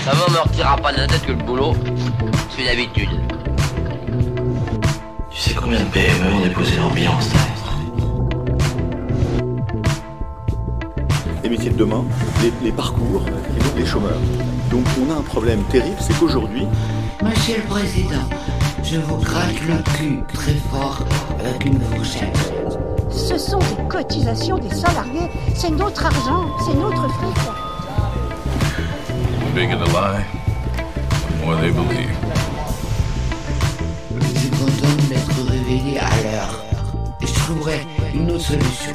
Maman me retirera pas de la tête que le boulot, c'est d'habitude. Tu sais combien de PME ont déposé leur bilan en stress? Les métiers de demain, les parcours et donc les chômeurs. Donc on a un problème terrible, c'est qu'aujourd'hui... Monsieur le Président, je vous gratte le cul très fort avec une fourchette. Ce sont des cotisations des salariés, c'est notre argent, c'est notre fric. The bigger the lie, the more they believe. Je suis content d'être réveillé à l'heure. Je trouverai une autre solution.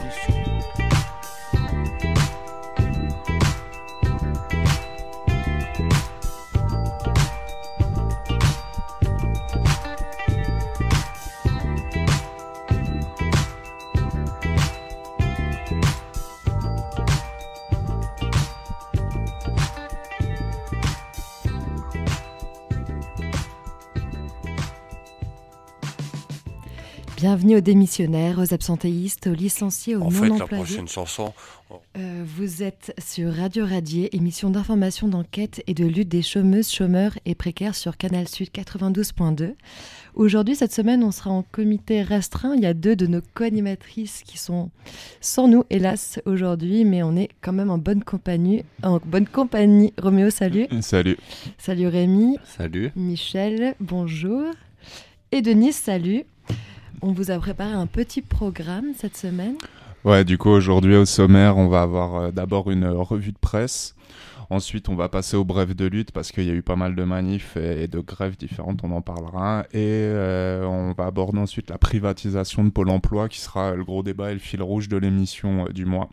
Bienvenue aux démissionnaires, aux absentéistes, aux licenciés, aux non-employés. La prochaine chanson... Vous êtes sur Radio Radier, émission d'information, d'enquête et de lutte des chômeuses, chômeurs et précaires sur Canal Sud 92.2. Aujourd'hui, cette semaine, on sera en comité restreint. Il y a 2 de nos co-animatrices qui sont sans nous, hélas, aujourd'hui, mais on est quand même en bonne compagnie. Roméo, salut. Salut. Salut Rémi. Salut. Michel, bonjour. Et Denise, salut. On vous a préparé un petit programme cette semaine. Ouais, du coup, aujourd'hui, au sommaire, on va avoir d'abord une revue de presse. Ensuite, on va passer au bref de lutte parce qu'il y a eu pas mal de manifs et de grèves différentes, on en parlera. Et on va aborder ensuite la privatisation de Pôle emploi qui sera le gros débat et le fil rouge de l'émission du mois.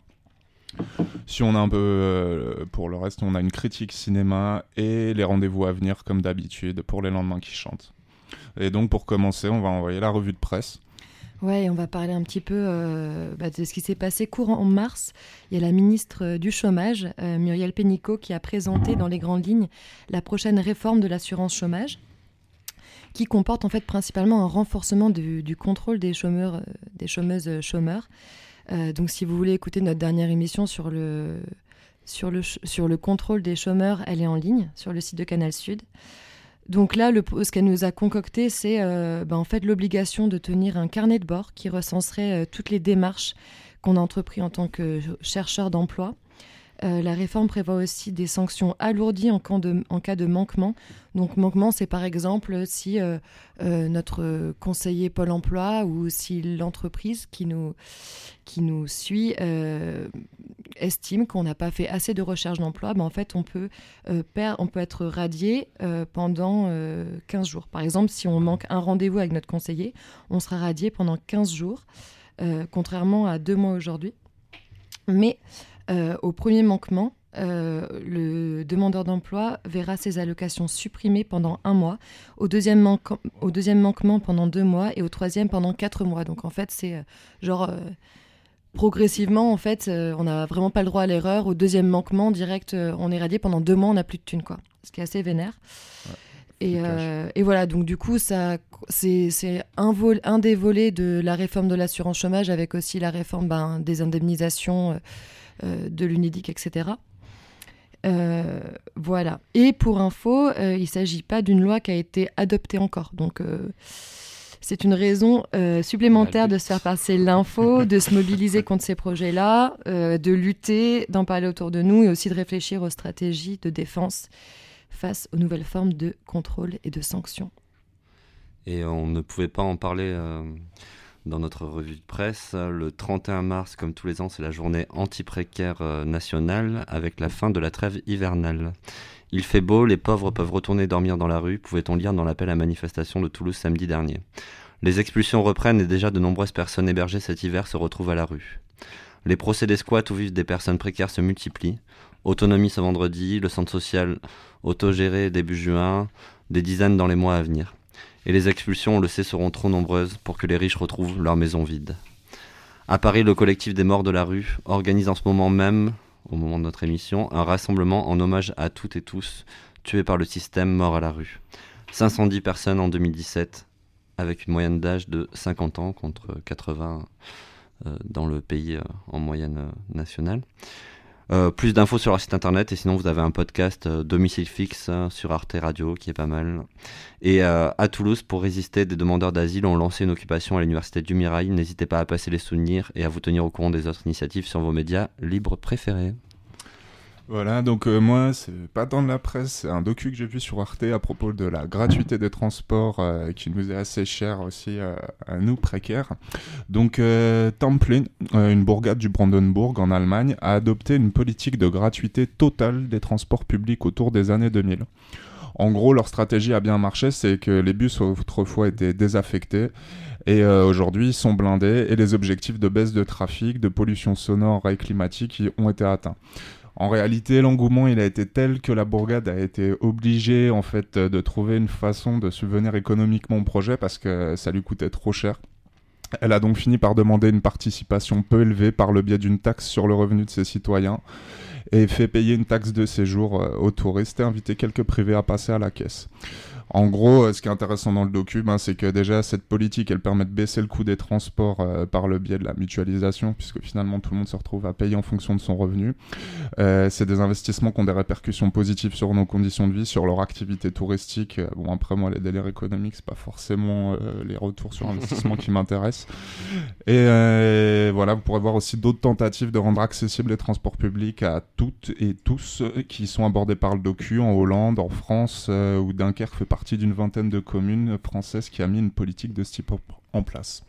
Si on a un peu, pour le reste, on a une critique cinéma et les rendez-vous à venir comme d'habitude pour les lendemains qui chantent. Et donc pour commencer, on va envoyer la revue de presse. Ouais, on va parler un petit peu de ce qui s'est passé courant mars. Il y a la ministre du Chômage, Muriel Pénicaud, qui a présenté dans les grandes lignes la prochaine réforme de l'assurance chômage, qui comporte en fait principalement un renforcement du contrôle des chômeurs, des chômeuses chômeurs. Donc si vous voulez écouter notre dernière émission sur le contrôle des chômeurs, elle est en ligne sur le site de Canal Sud. Donc là, ce qu'elle nous a concocté, c'est en fait l'obligation de tenir un carnet de bord qui recenserait toutes les démarches qu'on a entreprises en tant que chercheur d'emploi. La réforme prévoit aussi des sanctions alourdies en cas de manquement. Donc manquement, c'est par exemple si notre conseiller Pôle emploi ou si l'entreprise qui nous suit estime qu'on n'a pas fait assez de recherche d'emploi, en fait on peut être radié pendant 15 jours. Par exemple, si on manque un rendez-vous avec notre conseiller, on sera radié pendant 15 jours, contrairement à 2 mois aujourd'hui. Mais au premier manquement, le demandeur d'emploi verra ses allocations supprimées pendant 1 mois, au deuxième manquement pendant 2 mois et au troisième pendant 4 mois. Donc en fait, c'est progressivement, en fait, on n'a vraiment pas le droit à l'erreur. Au deuxième manquement, direct, on est radié pendant 2 mois, on n'a plus de thunes, quoi. Ce qui est assez vénère. Ouais. Et voilà, donc du coup, ça, c'est un des volets de la réforme de l'assurance chômage, avec aussi la réforme des indemnisations de l'UNEDIC, etc. Voilà. Et pour info, il ne s'agit pas d'une loi qui a été adoptée encore. Donc, c'est une raison supplémentaire de se faire passer l'info, de se mobiliser contre ces projets-là, de lutter, d'en parler autour de nous et aussi de réfléchir aux stratégies de défense face aux nouvelles formes de contrôle et de sanctions. Et on ne pouvait pas en parler dans notre revue de presse. Le 31 mars, comme tous les ans, c'est la journée anti-précaire nationale avec la fin de la trêve hivernale. Il fait beau, les pauvres peuvent retourner dormir dans la rue, pouvait-on lire dans l'appel à manifestation de Toulouse samedi dernier. Les expulsions reprennent et déjà de nombreuses personnes hébergées cet hiver se retrouvent à la rue. Les procédés squats où vivent des personnes précaires se multiplient. Autonomie ce vendredi, le centre social autogéré début juin, des dizaines dans les mois à venir. Et les expulsions, on le sait, seront trop nombreuses pour que les riches retrouvent leur maison vide. À Paris, le collectif des morts de la rue organise en ce moment même, au moment de notre émission, un rassemblement en hommage à toutes et tous tués par le système, morts à la rue. 510 personnes en 2017, avec une moyenne d'âge de 50 ans contre 80 dans le pays en moyenne nationale. Plus d'infos sur leur site internet, et sinon vous avez un podcast Domicile Fixe sur Arte Radio qui est pas mal. Et à Toulouse, pour résister, des demandeurs d'asile ont lancé une occupation à l'université du Mirail. N'hésitez pas à passer les souvenirs et à vous tenir au courant des autres initiatives sur vos médias libres préférés. Voilà, donc moi, c'est pas dans la presse, c'est un docu que j'ai vu sur Arte à propos de la gratuité des transports qui nous est assez chère aussi à nous, précaires. Donc Templin, une bourgade du Brandenburg en Allemagne, a adopté une politique de gratuité totale des transports publics autour des années 2000. En gros, leur stratégie a bien marché, c'est que les bus autrefois étaient désaffectés et aujourd'hui ils sont blindés et les objectifs de baisse de trafic, de pollution sonore et climatique ont été atteints. En réalité, l'engouement il a été tel que la bourgade a été obligée en fait de trouver une façon de subvenir économiquement au projet parce que ça lui coûtait trop cher. Elle a donc fini par demander une participation peu élevée par le biais d'une taxe sur le revenu de ses citoyens et fait payer une taxe de séjour aux touristes et inviter quelques privés à passer à la caisse. En gros, ce qui est intéressant dans le docu, c'est que déjà cette politique, elle permet de baisser le coût des transports par le biais de la mutualisation, puisque finalement tout le monde se retrouve à payer en fonction de son revenu. C'est des investissements qui ont des répercussions positives sur nos conditions de vie, sur leur activité touristique. Bon, après moi, les délires économiques, c'est pas forcément les retours sur investissement qui m'intéressent. Et voilà, vous pourrez voir aussi d'autres tentatives de rendre accessibles les transports publics à toutes et tous qui sont abordés par le docu en Hollande, en France, où Dunkerque fait partie d'une vingtaine de communes françaises qui a mis une politique de ce type en place.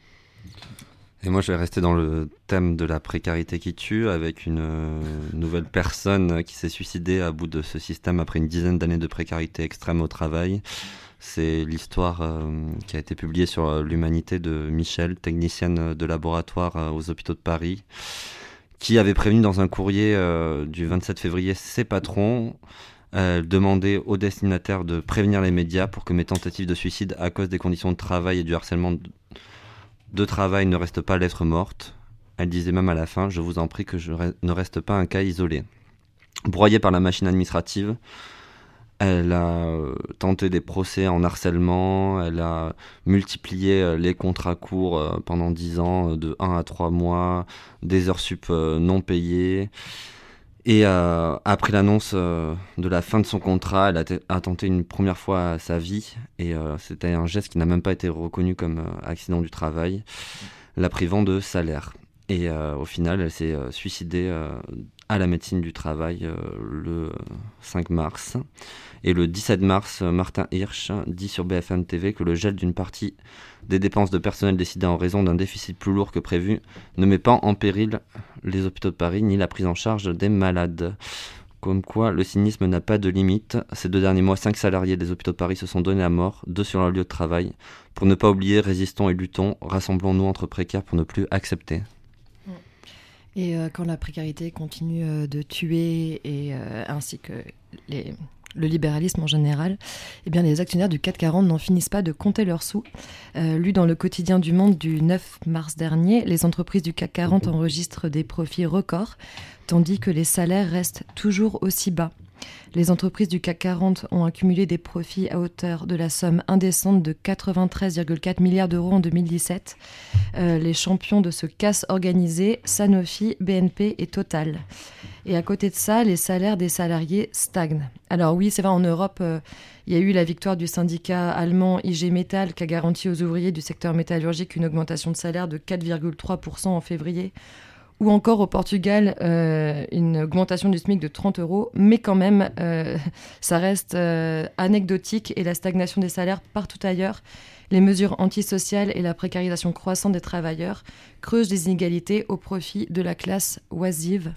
Et moi, je vais rester dans le thème de la précarité qui tue, avec une nouvelle personne qui s'est suicidée à bout de ce système après une dizaine d'années de précarité extrême au travail. C'est l'histoire qui a été publiée sur l'Humanité de Michel, technicienne de laboratoire aux hôpitaux de Paris, qui avait prévenu dans un courrier du 27 février ses patrons. Demander aux destinataires de prévenir les médias pour que mes tentatives de suicide à cause des conditions de travail et du harcèlement de travail ne restent pas lettre morte. Elle disait même à la fin, je vous en prie que je ne reste pas un cas isolé. Broyée par la machine administrative, elle a tenté des procès en harcèlement, elle a multiplié les contrats courts pendant 10 ans, de 1 à 3 mois, des heures sup non payées. Et après l'annonce de la fin de son contrat, elle a tenté une première fois à sa vie. Et c'était un geste qui n'a même pas été reconnu comme accident du travail, la privant de salaire. Et au final, elle s'est suicidée à la médecine du travail le 5 mars. Et le 17 mars, Martin Hirsch dit sur BFM TV que le gel d'une partie des dépenses de personnel décidées en raison d'un déficit plus lourd que prévu ne met pas en péril les hôpitaux de Paris ni la prise en charge des malades. Comme quoi, le cynisme n'a pas de limite. Ces 2 derniers mois, 5 salariés des hôpitaux de Paris se sont donnés à mort, 2 sur leur lieu de travail. Pour ne pas oublier, résistons et luttons, rassemblons-nous entre précaires pour ne plus accepter. Et quand la précarité continue de tuer, et ainsi que le libéralisme en général, eh bien les actionnaires du CAC 40 n'en finissent pas de compter leurs sous. Lu dans le quotidien du Monde du 9 mars dernier, les entreprises du CAC 40 enregistrent des profits records, tandis que les salaires restent toujours aussi bas. Les entreprises du CAC 40 ont accumulé des profits à hauteur de la somme indécente de 93,4 milliards d'euros en 2017. Les champions de ce casse organisé, Sanofi, BNP et Total. Et à côté de ça, les salaires des salariés stagnent. Alors oui, c'est vrai, en Europe, il y a eu la victoire du syndicat allemand IG Metall qui a garanti aux ouvriers du secteur métallurgique une augmentation de salaire de 4,3% en février. Ou encore au Portugal, une augmentation du SMIC de 30 €. Mais quand même, ça reste anecdotique et la stagnation des salaires partout ailleurs. Les mesures antisociales et la précarisation croissante des travailleurs creusent les inégalités au profit de la classe oisive.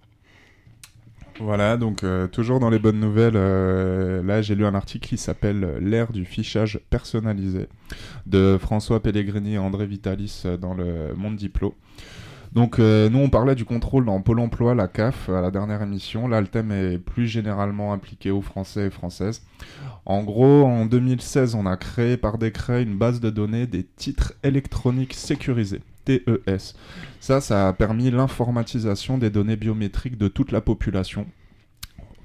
Voilà, donc toujours dans les bonnes nouvelles, là j'ai lu un article qui s'appelle « L'ère du fichage personnalisé » de François Pellegrini et André Vitalis dans le Monde Diplo. Donc nous on parlait du contrôle dans Pôle emploi, la CAF, à la dernière émission. Là le thème est plus généralement appliqué aux Français et Françaises. En gros, en 2016, on a créé par décret une base de données des titres électroniques sécurisés, TES. Ça a permis l'informatisation des données biométriques de toute la population.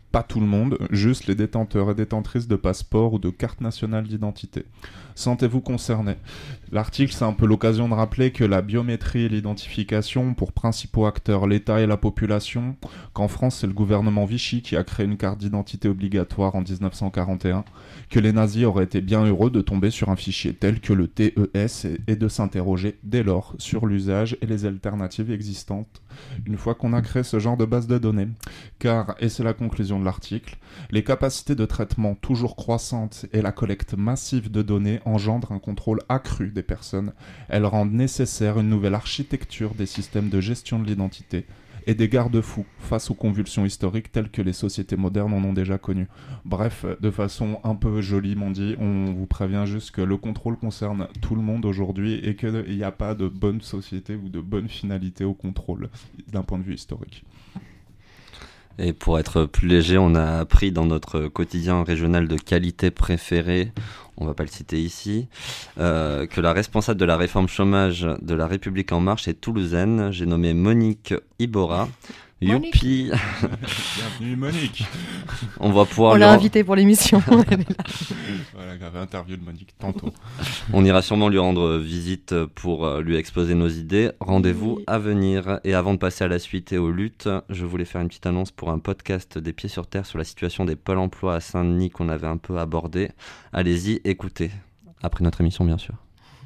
Pas tout le monde, juste les détenteurs et détentrices de passeports ou de cartes nationales d'identité. Sentez-vous concernés. L'article, c'est un peu l'occasion de rappeler que la biométrie et l'identification ont pour principaux acteurs l'État et la population, qu'en France, c'est le gouvernement Vichy qui a créé une carte d'identité obligatoire en 1941, que les nazis auraient été bien heureux de tomber sur un fichier tel que le TES et de s'interroger dès lors sur l'usage et les alternatives existantes une fois qu'on a créé ce genre de base de données. Car, et c'est la conclusion de l'article, les capacités de traitement toujours croissantes et la collecte massive de données engendrent un contrôle accru des personnes. Elles rendent nécessaire une nouvelle architecture des systèmes de gestion de l'identité et des garde-fous face aux convulsions historiques telles que les sociétés modernes en ont déjà connues. Bref, de façon un peu joliment dit, on vous prévient juste que le contrôle concerne tout le monde aujourd'hui et qu'il n'y a pas de bonne société ou de bonne finalité au contrôle d'un point de vue historique. Et pour être plus léger, on a appris dans notre quotidien régional de qualité préféré, on va pas le citer ici, que la responsable de la réforme chômage de la République En Marche est toulousaine. J'ai nommé Monique Ibora. Youpi. Bienvenue Monique. On va pouvoir. On l'a invitée pour l'émission. Voilà, grave interview de Monique tantôt. On ira sûrement lui rendre visite pour lui exposer nos idées. Rendez-vous à venir. Et avant de passer à la suite et aux luttes, je voulais faire une petite annonce pour un podcast des Pieds sur Terre sur la situation des pôles emploi à Saint-Denis qu'on avait un peu abordé. Allez-y, écoutez. Après notre émission, bien sûr.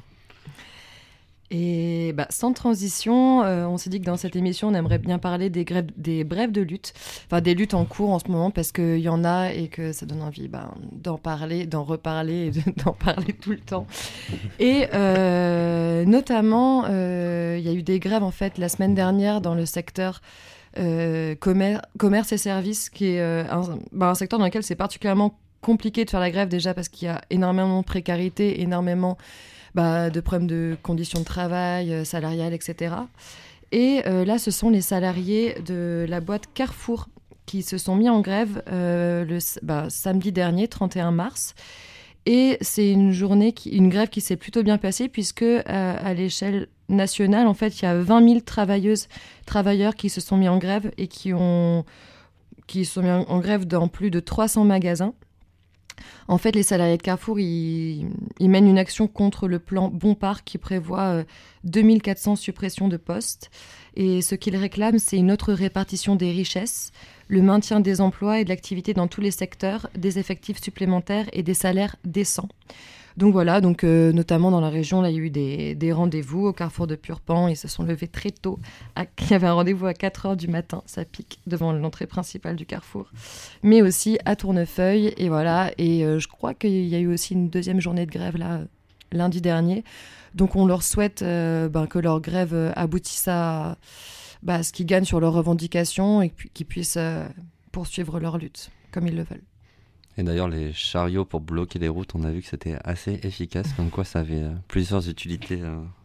Et sans transition, on s'est dit que dans cette émission, on aimerait bien parler des brèves de lutte, enfin des luttes en cours en ce moment, parce qu'il y en a et que ça donne envie d'en parler, d'en reparler et d'en parler tout le temps. Et notamment, il y a eu des grèves en fait la semaine dernière dans le secteur commerce et services, qui est un secteur dans lequel c'est particulièrement compliqué de faire la grève déjà parce qu'il y a énormément de précarité, énormément de problèmes de conditions de travail, salariales, etc. Et là, ce sont les salariés de la boîte Carrefour qui se sont mis en grève samedi dernier, 31 mars. Et c'est une grève qui s'est plutôt bien passée puisque à l'échelle nationale, en fait, il y a 20 000 travailleurs qui se sont mis en grève et qui sont mis en grève dans plus de 300 magasins. En fait, les salariés de Carrefour, ils mènent une action contre le plan Bompard qui prévoit 2400 suppressions de postes. Et ce qu'ils réclament, c'est une autre répartition des richesses, le maintien des emplois et de l'activité dans tous les secteurs, des effectifs supplémentaires et des salaires décents. Donc voilà, notamment dans la région, là, il y a eu des rendez-vous au Carrefour de Purpan. Ils se sont levés très tôt. Il y avait un rendez-vous à 4h du matin, ça pique, devant l'entrée principale du Carrefour. Mais aussi à Tournefeuille, et voilà. Et je crois qu'il y a eu aussi une deuxième journée de grève, là, lundi dernier. Donc on leur souhaite que leur grève aboutisse à ce qu'ils gagnent sur leurs revendications et qu'ils puissent poursuivre leur lutte, comme ils le veulent. Et d'ailleurs, les chariots pour bloquer les routes, on a vu que c'était assez efficace, comme quoi ça avait plusieurs utilités.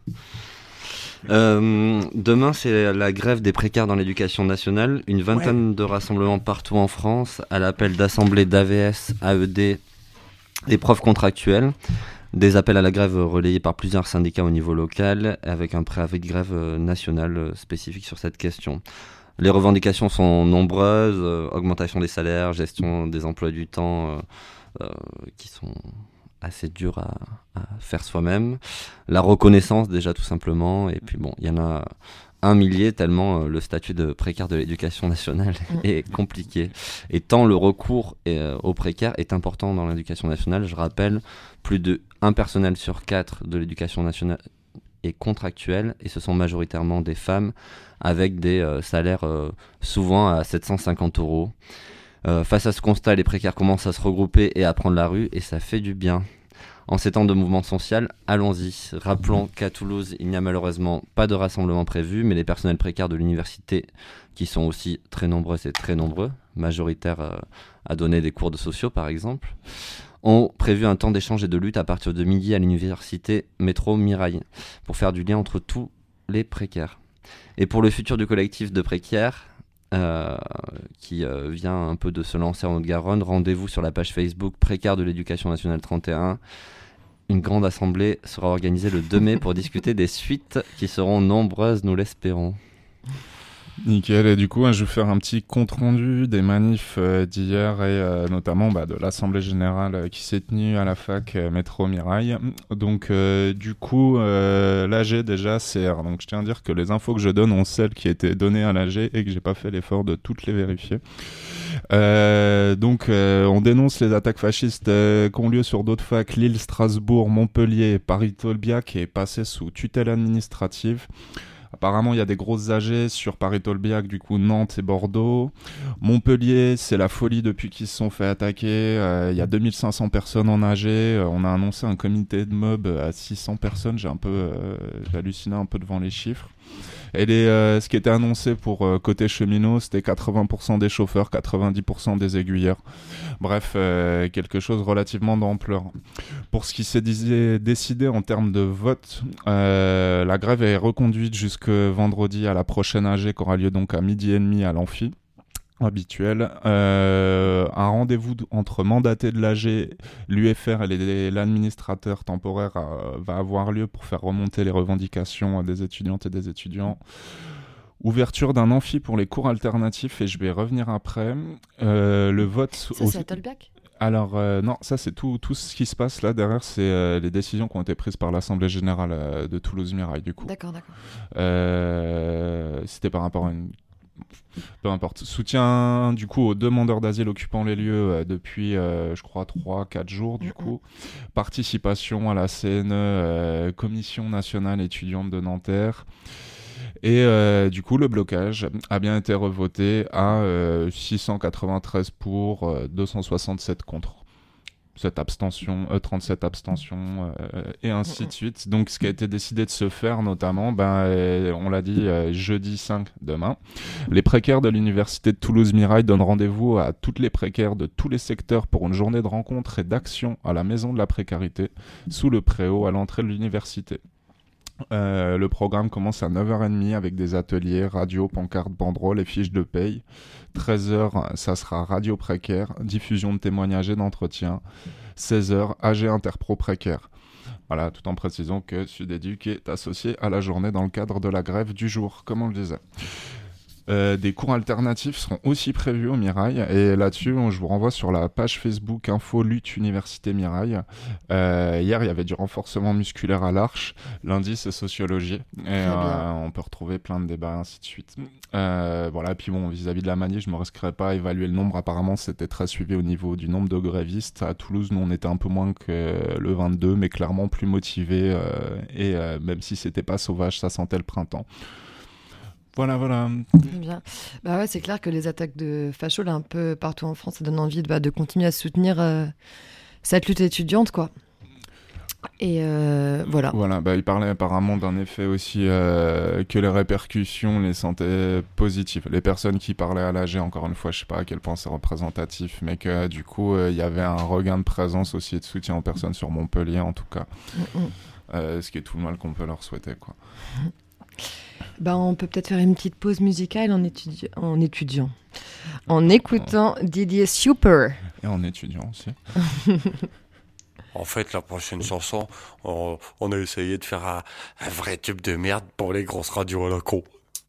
Demain, c'est la grève des précaires dans l'éducation nationale. Une vingtaine de rassemblements partout en France, à l'appel d'assemblées d'AVS, AED et profs contractuels. Des appels à la grève relayés par plusieurs syndicats au niveau local, avec un préavis de grève national spécifique sur cette question. Les revendications sont nombreuses, augmentation des salaires, gestion des emplois du temps qui sont assez durs à faire soi-même. La reconnaissance déjà tout simplement, et puis il y en a un millier tellement le statut de précaire de l'éducation nationale est compliqué. Et tant le recours aux précaires est important dans l'éducation nationale, je rappelle, plus de 1 personnel sur 4 de l'éducation nationale est contractuel, et ce sont majoritairement des femmes avec des salaires souvent à 750 €. Face à ce constat, les précaires commencent à se regrouper et à prendre la rue, et ça fait du bien. En ces temps de mouvement social, allons-y. Rappelons qu'à Toulouse, il n'y a malheureusement pas de rassemblement prévu, mais les personnels précaires de l'université, qui sont aussi très nombreuses et très nombreux, majoritaires à donner des cours de sociaux par exemple, ont prévu un temps d'échange et de lutte à partir de midi à l'université Métro Mirail, pour faire du lien entre tous les précaires. Et pour le futur du collectif de précaires, qui vient un peu de se lancer en Haute-Garonne, rendez-vous sur la page Facebook Précaires de l'éducation nationale 31. Une grande assemblée sera organisée le 2 mai pour discuter des suites qui seront nombreuses, nous l'espérons. Nickel, et du coup, je vais faire un petit compte-rendu des manifs d'hier et notamment de l'Assemblée Générale qui s'est tenue à la fac Métro Mirail. Donc, du coup, l'AG déjà CR. Donc, je tiens à dire que les infos que je donne ont celles qui étaient données à l'AG et que j'ai pas fait l'effort de toutes les vérifier. Donc, on dénonce les attaques fascistes qui ont lieu sur d'autres facs, Lille, Strasbourg, Montpellier, Paris-Tolbiac, qui est passé sous tutelle administrative. Apparemment, il y a des grosses AG sur Paris-Tolbiac, du coup Nantes et Bordeaux. Montpellier, c'est la folie depuis qu'ils se sont fait attaquer. Il y a 2500 personnes en AG. On a annoncé un comité de mob à 600 personnes. J'ai halluciné un peu devant les chiffres. Et ce qui était annoncé pour côté cheminot, c'était 80% des chauffeurs, 90% des aiguilleurs. Bref, quelque chose relativement d'ampleur. Pour ce qui s'est décidé en termes de vote, la grève est reconduite jusque vendredi à la prochaine AG qui aura lieu donc à 12h30 à l'Amphi. Habituel. Un rendez-vous entre mandatés de l'AG, l'UFR et l'administrateur temporaire va avoir lieu pour faire remonter les revendications des étudiantes et des étudiants. Ouverture d'un amphi pour les cours alternatifs, et je vais revenir après. Le vote... Ça, c'est à Tolbiac ? Alors, non, ça c'est tout ce qui se passe là derrière, c'est les décisions qui ont été prises par l'Assemblée Générale de Toulouse-Mirail, du coup. D'accord. C'était par rapport à une... Peu importe. Soutien du coup aux demandeurs d'asile occupant les lieux depuis je crois 3-4 jours du coup. Participation à la CNE, Commission nationale étudiante de Nanterre. Et du coup le blocage a bien été revoté à 693 pour, 267 contre. 37 abstentions et ainsi de suite. Donc ce qui a été décidé de se faire notamment, on l'a dit jeudi 5 demain, les précaires de l'université de Toulouse-Mirail donnent rendez-vous à toutes les précaires de tous les secteurs pour une journée de rencontre et d'action à la maison de la précarité sous le préau à l'entrée de l'université. Le programme commence à 9h30 avec des ateliers, radio, pancartes, banderoles et fiches de paye. 13h, ça sera radio précaire, diffusion de témoignages et d'entretien. 16h, AG Interpro précaire. Voilà, tout en précisant que Sud-Éduc est associé à la journée dans le cadre de la grève du jour, comme on le disait. Des cours alternatifs seront aussi prévus au Mirail, et là-dessus je vous renvoie sur la page Facebook Info Lutte Université Mirail. Hier il y avait du renforcement musculaire à l'Arche, lundi c'est sociologie, et on peut retrouver plein de débats ainsi de suite. Voilà, puis bon, vis-à-vis de la manif, je me risquerais pas à évaluer le nombre. Apparemment c'était très suivi au niveau du nombre de grévistes. À Toulouse nous on était un peu moins que le 22, mais clairement plus motivés, et même si c'était pas sauvage, ça sentait le printemps. Voilà. Très bien. Ouais, c'est clair que les attaques de fachos là, un peu partout en France, ça donne envie de continuer à soutenir cette lutte étudiante, quoi. Et voilà. Il parlait apparemment d'un effet aussi que les répercussions les sentaient positives. Les personnes qui parlaient à l'AG, encore une fois, je sais pas à quel point c'est représentatif, mais que du coup, il y avait un regain de présence aussi et de soutien aux personnes sur Montpellier, en tout cas. Ce qui est tout le mal qu'on peut leur souhaiter, quoi. On peut peut-être faire une petite pause musicale en écoutant Didier Super. Et en étudiant aussi. En fait, la prochaine chanson, on a essayé de faire un vrai tube de merde pour les grosses radios locaux.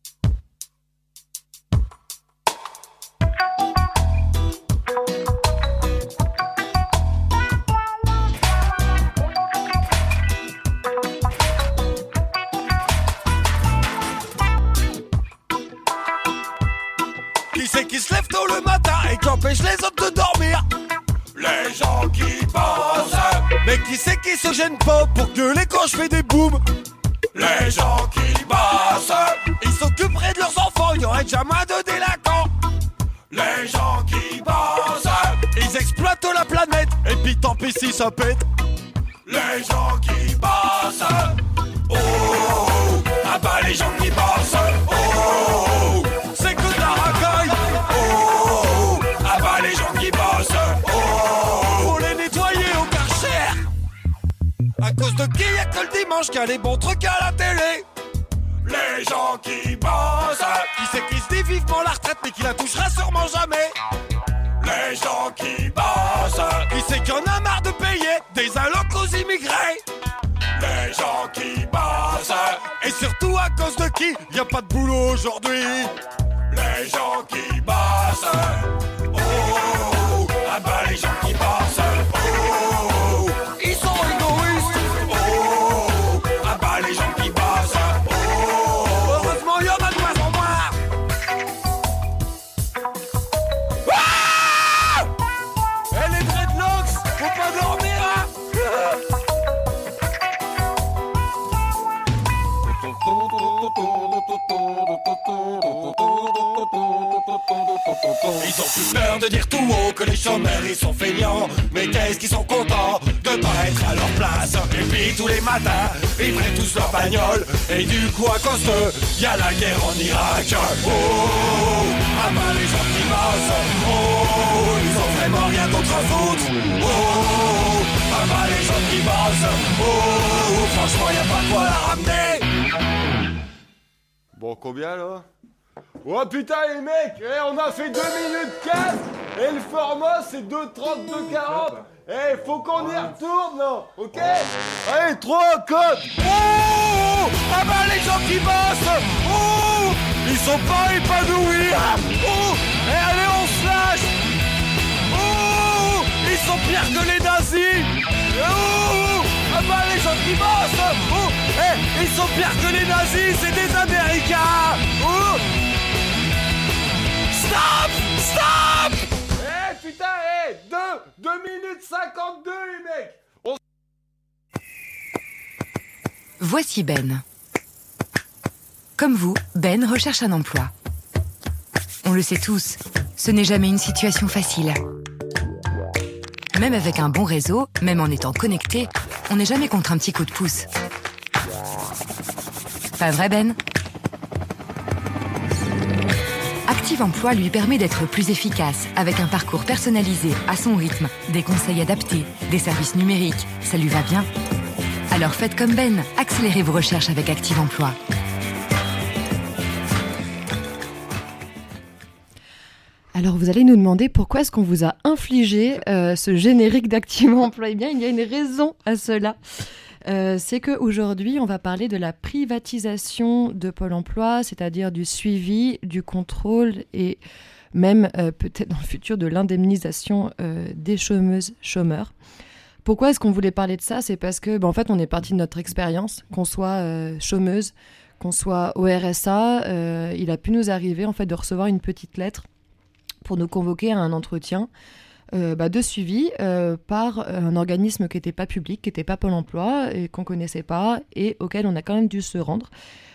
Qui se lève tôt le matin et qui empêche les autres de dormir. Les gens qui pensent. Mais qui c'est qui se gêne pas pour que les coches fait des booms. Les gens qui bossent. Ils s'occuperaient de leurs enfants, il y aurait déjà moins de délinquants. Les gens qui bossent. Ils exploitent la planète et puis tant pis si ça pète. Les gens qui bossent. Oh, ah bah les gens qui bossent. Oh, c'est que de la racaille. Oh, ah bah les gens qui bossent. Oh, faut les nettoyer au Karcher. À cause de qui y'a que le dimanche qu'il y a les bons trucs à la télé. Les gens qui bossent. Qui c'est qui se dit vivement la retraite mais qui la touchera sûrement jamais. Les gens qui bossent. Qui c'est qui en a marre de payer des allocs aux immigrés. Les gens qui bossent. Et surtout tout à cause de qui? Y a pas de boulot aujourd'hui. Les gens qui bossent. Oh, ah bah les gens qui bossent. Oh, ils sont égoïstes. Oh, ah bah les gens qui bossent. Oh, heureusement y en a de moins en moins. Ah, et les dreadlocks, faut pas dormir, hein. Ils ont plus peur de dire tout haut que les chômeurs ils sont feignants. Mais qu'est-ce qu'ils sont contents de pas être à leur place. Et puis tous les matins, ils prennent tous leur bagnole. Et du coup à cause d'eux, y'a la guerre en Irak. Oh, ah bah les gens qui bossent. Oh, ils ont vraiment rien d'autre à foutre. Oh, ah bah les gens qui bossent. Oh, franchement y'a pas de quoi la ramener. Bon, combien là? Oh putain les mecs, on a fait 2 minutes 15 et le format c'est 2:32:40. Faut qu'on y retourne là, ok? Allez, 3 codes. Oh, ah bah les gens qui bossent. Oh, ils sont pas épanouis. Oh, et allez on se lâche. Oh, ils sont pires que les nazis. Oh, ah bah les gens qui bossent. Oh, ils sont pires que les nazis, c'est des Américains. Oh, stop, stop. Putain, 2 minutes 52 les mecs. Voici Ben. Comme vous, Ben recherche un emploi. On le sait tous, ce n'est jamais une situation facile. Même avec un bon réseau, même en étant connecté, on n'est jamais contre un petit coup de pouce. Pas vrai, Ben ? Active Emploi lui permet d'être plus efficace, avec un parcours personnalisé, à son rythme, des conseils adaptés, des services numériques. Ça lui va bien ? Alors faites comme Ben, accélérez vos recherches avec Active Emploi. Alors vous allez nous demander pourquoi est-ce qu'on vous a infligé ce générique d'Active Emploi. Eh bien, il y a une raison à cela. C'est qu'aujourd'hui, on va parler de la privatisation de Pôle emploi, c'est-à-dire du suivi, du contrôle et même peut-être dans le futur de l'indemnisation des chômeuses, chômeurs. Pourquoi est-ce qu'on voulait parler de ça ? C'est parce que, en fait, on est parti de notre expérience, qu'on soit chômeuse, qu'on soit au RSA, il a pu nous arriver en fait de recevoir une petite lettre pour nous convoquer à un entretien de suivi par un organisme qui n'était pas public, qui n'était pas Pôle emploi et qu'on ne connaissait pas et auquel on a quand même dû se rendre.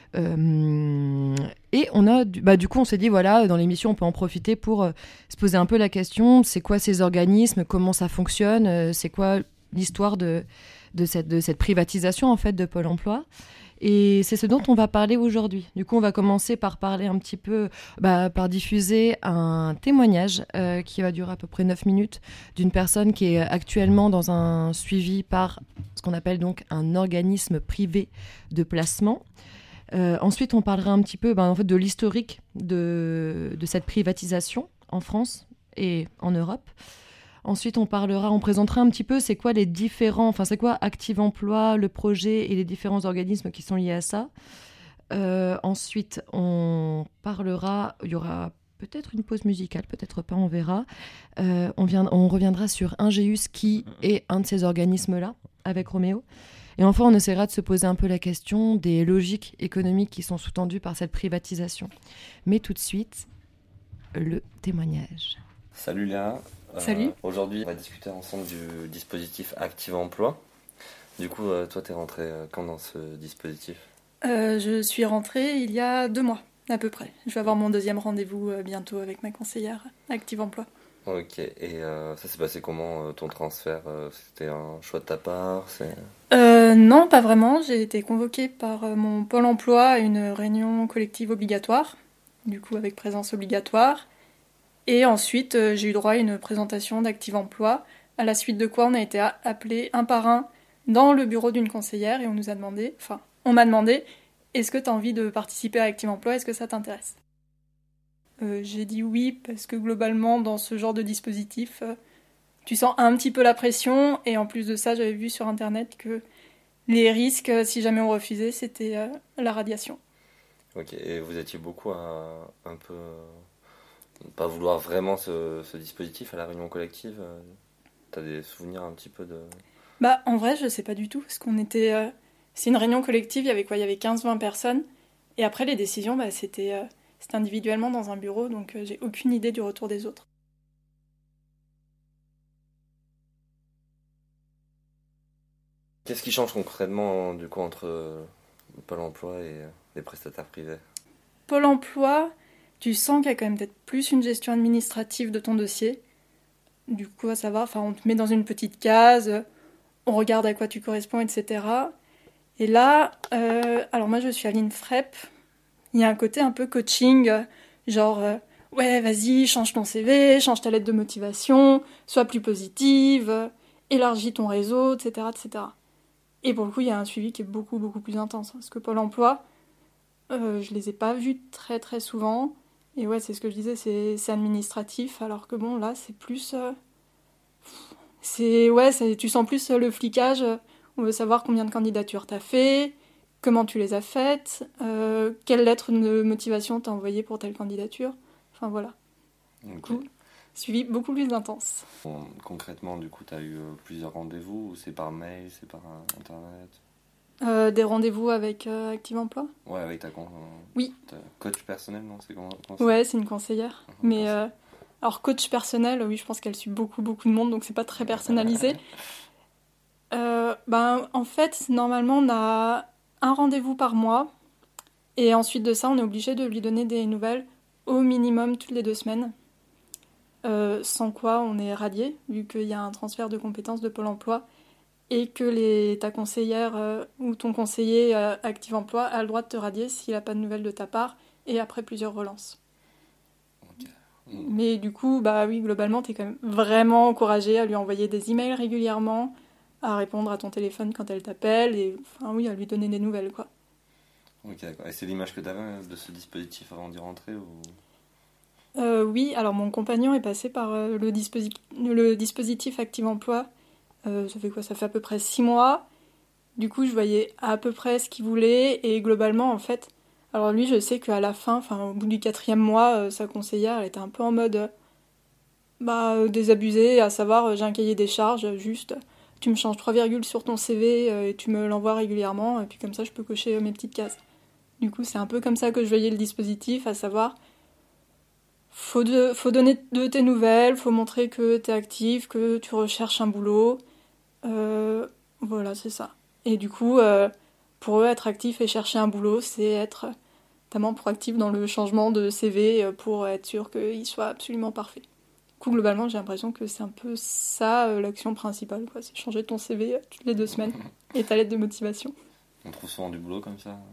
Et on a, du coup, on s'est dit, voilà, dans l'émission, on peut en profiter pour se poser un peu la question, c'est quoi ces organismes, comment ça fonctionne, c'est quoi l'histoire de cette privatisation, en fait, de Pôle emploi. Et c'est ce dont on va parler aujourd'hui. Du coup, on va commencer par parler un petit peu, par diffuser un témoignage qui va durer à peu près 9 minutes d'une personne qui est actuellement dans un suivi par ce qu'on appelle donc un organisme privé de placement. Ensuite, on parlera un petit peu en fait, de l'historique de cette privatisation en France et en Europe. Ensuite, on présentera un petit peu c'est quoi Active Emploi, le projet et les différents organismes qui sont liés à ça. Ensuite, on parlera, il y aura peut-être une pause musicale, peut-être pas, on verra. On reviendra sur Ingeus qui est un de ces organismes-là, avec Roméo. Et enfin, on essaiera de se poser un peu la question des logiques économiques qui sont sous-tendues par cette privatisation. Mais tout de suite, le témoignage. Salut Léa. Salut. Aujourd'hui, on va discuter ensemble du dispositif Active Emploi. Du coup, toi, t'es rentrée quand dans ce dispositif ? Je suis rentrée il y a 2 mois, à peu près. Je vais avoir mon 2e rendez-vous bientôt avec ma conseillère Active Emploi. Ok, et ça s'est passé comment, ton transfert ? C'était un choix de ta part ? Non, pas vraiment. J'ai été convoquée par mon Pôle emploi à une réunion collective obligatoire, du coup avec présence obligatoire. Et ensuite, j'ai eu droit à une présentation d'Active Emploi, à la suite de quoi on a été appelés un par un dans le bureau d'une conseillère et on m'a demandé est-ce que tu as envie de participer à Active Emploi, est-ce que ça t'intéresse ? J'ai dit oui, parce que globalement, dans ce genre de dispositif, tu sens un petit peu la pression, et en plus de ça, j'avais vu sur Internet que les risques, si jamais on refusait, c'était la radiation. Ok, et vous étiez beaucoup à un peu pas vouloir vraiment ce dispositif à la réunion collective. T'as des souvenirs un petit peu de... Bah, en vrai, je sais pas du tout, parce qu'on était... c'est une réunion collective, il y avait quoi ? Il y avait 15-20 personnes, et après les décisions, bah, c'était individuellement dans un bureau, donc j'ai aucune idée du retour des autres. Qu'est-ce qui change concrètement, du coup, entre Pôle emploi et les prestataires privés ? Pôle emploi, tu sens qu'il y a quand même peut-être plus une gestion administrative de ton dossier. Du coup, à savoir, on te met dans une petite case, on regarde à quoi tu corresponds, etc. Et là, alors moi je suis à l'INFREP, il y a un côté un peu coaching, genre, ouais, vas-y, change ton CV, change ta lettre de motivation, sois plus positive, élargis ton réseau, etc., etc. Et pour le coup, il y a un suivi qui est beaucoup, beaucoup plus intense. Parce que Pôle emploi, je les ai pas vus très, très souvent. Et ouais, c'est ce que je disais, c'est administratif. Alors que bon, là, c'est plus... tu sens plus le flicage. On veut savoir combien de candidatures t'as fait, comment tu les as faites, quelle lettre de motivation t'as envoyée pour telle candidature. Enfin, voilà. Du coup, suivi beaucoup plus intense. Bon, concrètement, du coup, tu as eu plusieurs rendez-vous, ou c'est par mail, c'est par internet? Des rendez-vous avec Active Emploi ? Ouais, avec ta coach personnel, non ? C'est comment ouais, c'est une conseillère. Mais alors, coach personnel, oui, je pense qu'elle suit beaucoup, beaucoup de monde, donc c'est pas très personnalisé. En fait, normalement, on a un rendez-vous par mois, et ensuite de ça, on est obligé de lui donner des nouvelles au minimum toutes les 2 semaines. Sans quoi on est radié, vu qu'il y a un transfert de compétences de Pôle emploi et que ta conseillère ou ton conseiller Active Emploi a le droit de te radier s'il n'a pas de nouvelles de ta part et après plusieurs relances. Okay. Mais du coup, oui, globalement, tu es quand même vraiment encouragé à lui envoyer des emails régulièrement, à répondre à ton téléphone quand elle t'appelle et à lui donner des nouvelles, quoi. Ok, d'accord. Et c'est l'image que tu avais de ce dispositif avant d'y rentrer ou... Oui, alors mon compagnon est passé par le dispositif Active Emploi. Ça fait à peu près 6 mois. Du coup, je voyais à peu près ce qu'il voulait. Et globalement, en fait... Alors lui, je sais qu'à la fin, au bout du 4e mois, sa conseillère, elle était un peu en mode... désabusée, à savoir, j'ai un cahier des charges, juste... Tu me changes 3 virgules sur ton CV et tu me l'envoies régulièrement. Et puis comme ça, je peux cocher mes petites cases. Du coup, c'est un peu comme ça que je voyais le dispositif, à savoir... Faut donner de tes nouvelles, faut montrer que t'es actif, que tu recherches un boulot. Voilà, c'est ça. Et du coup, pour eux, être actif et chercher un boulot, c'est être notamment proactif dans le changement de CV pour être sûr qu'il soit absolument parfait. Du coup, globalement, j'ai l'impression que c'est un peu ça l'action principale, quoi. C'est changer ton CV toutes les 2 semaines et ta lettre de motivation. On trouve souvent du boulot comme ça.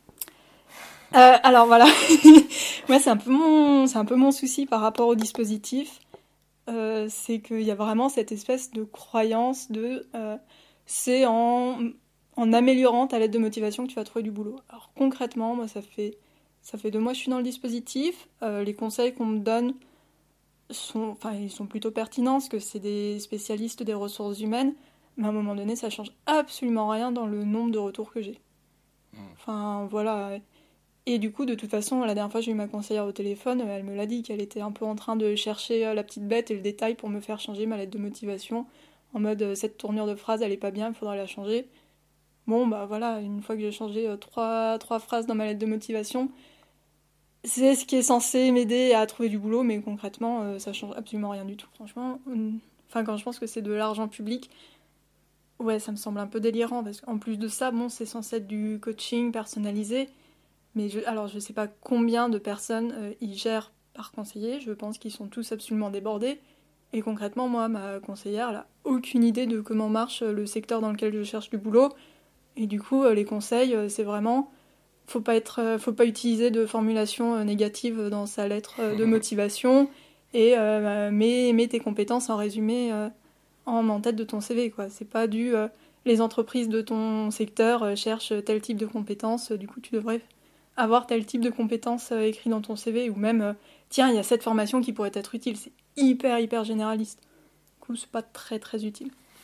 Alors voilà, moi c'est un peu mon souci par rapport au dispositif, c'est qu'il y a vraiment cette espèce de croyance de c'est en améliorant ta lettre de motivation que tu vas trouver du boulot. Alors concrètement, moi ça fait 2 mois que je suis dans le dispositif, les conseils qu'on me donne ils sont plutôt pertinents parce que c'est des spécialistes des ressources humaines, mais à un moment donné ça change absolument rien dans le nombre de retours que j'ai. Voilà. Et du coup, de toute façon, la dernière fois, j'ai eu ma conseillère au téléphone, elle me l'a dit qu'elle était un peu en train de chercher la petite bête et le détail pour me faire changer ma lettre de motivation. En mode, cette tournure de phrase, elle est pas bien, il faudra la changer. Bon, voilà, une fois que j'ai changé 3 phrases dans ma lettre de motivation, c'est ce qui est censé m'aider à trouver du boulot, mais concrètement, ça change absolument rien du tout. Franchement, quand je pense que c'est de l'argent public, ouais, ça me semble un peu délirant, parce qu'en plus de ça, c'est censé être du coaching personnalisé. Mais je sais pas combien de personnes ils gèrent par conseiller. Je pense qu'ils sont tous absolument débordés. Et concrètement, moi, ma conseillère, elle a aucune idée de comment marche le secteur dans lequel je cherche du boulot. Et du coup, les conseils, c'est vraiment... Faut pas utiliser de formulation négative dans sa lettre de motivation. Et mets tes compétences en résumé en tête de ton CV, quoi. C'est pas les entreprises de ton secteur cherchent tel type de compétences. Du coup, tu devrais... avoir tel type de compétences écrit dans ton CV, ou même, tiens, il y a cette formation qui pourrait être utile. C'est hyper généraliste. Du coup, c'est pas très, très utile.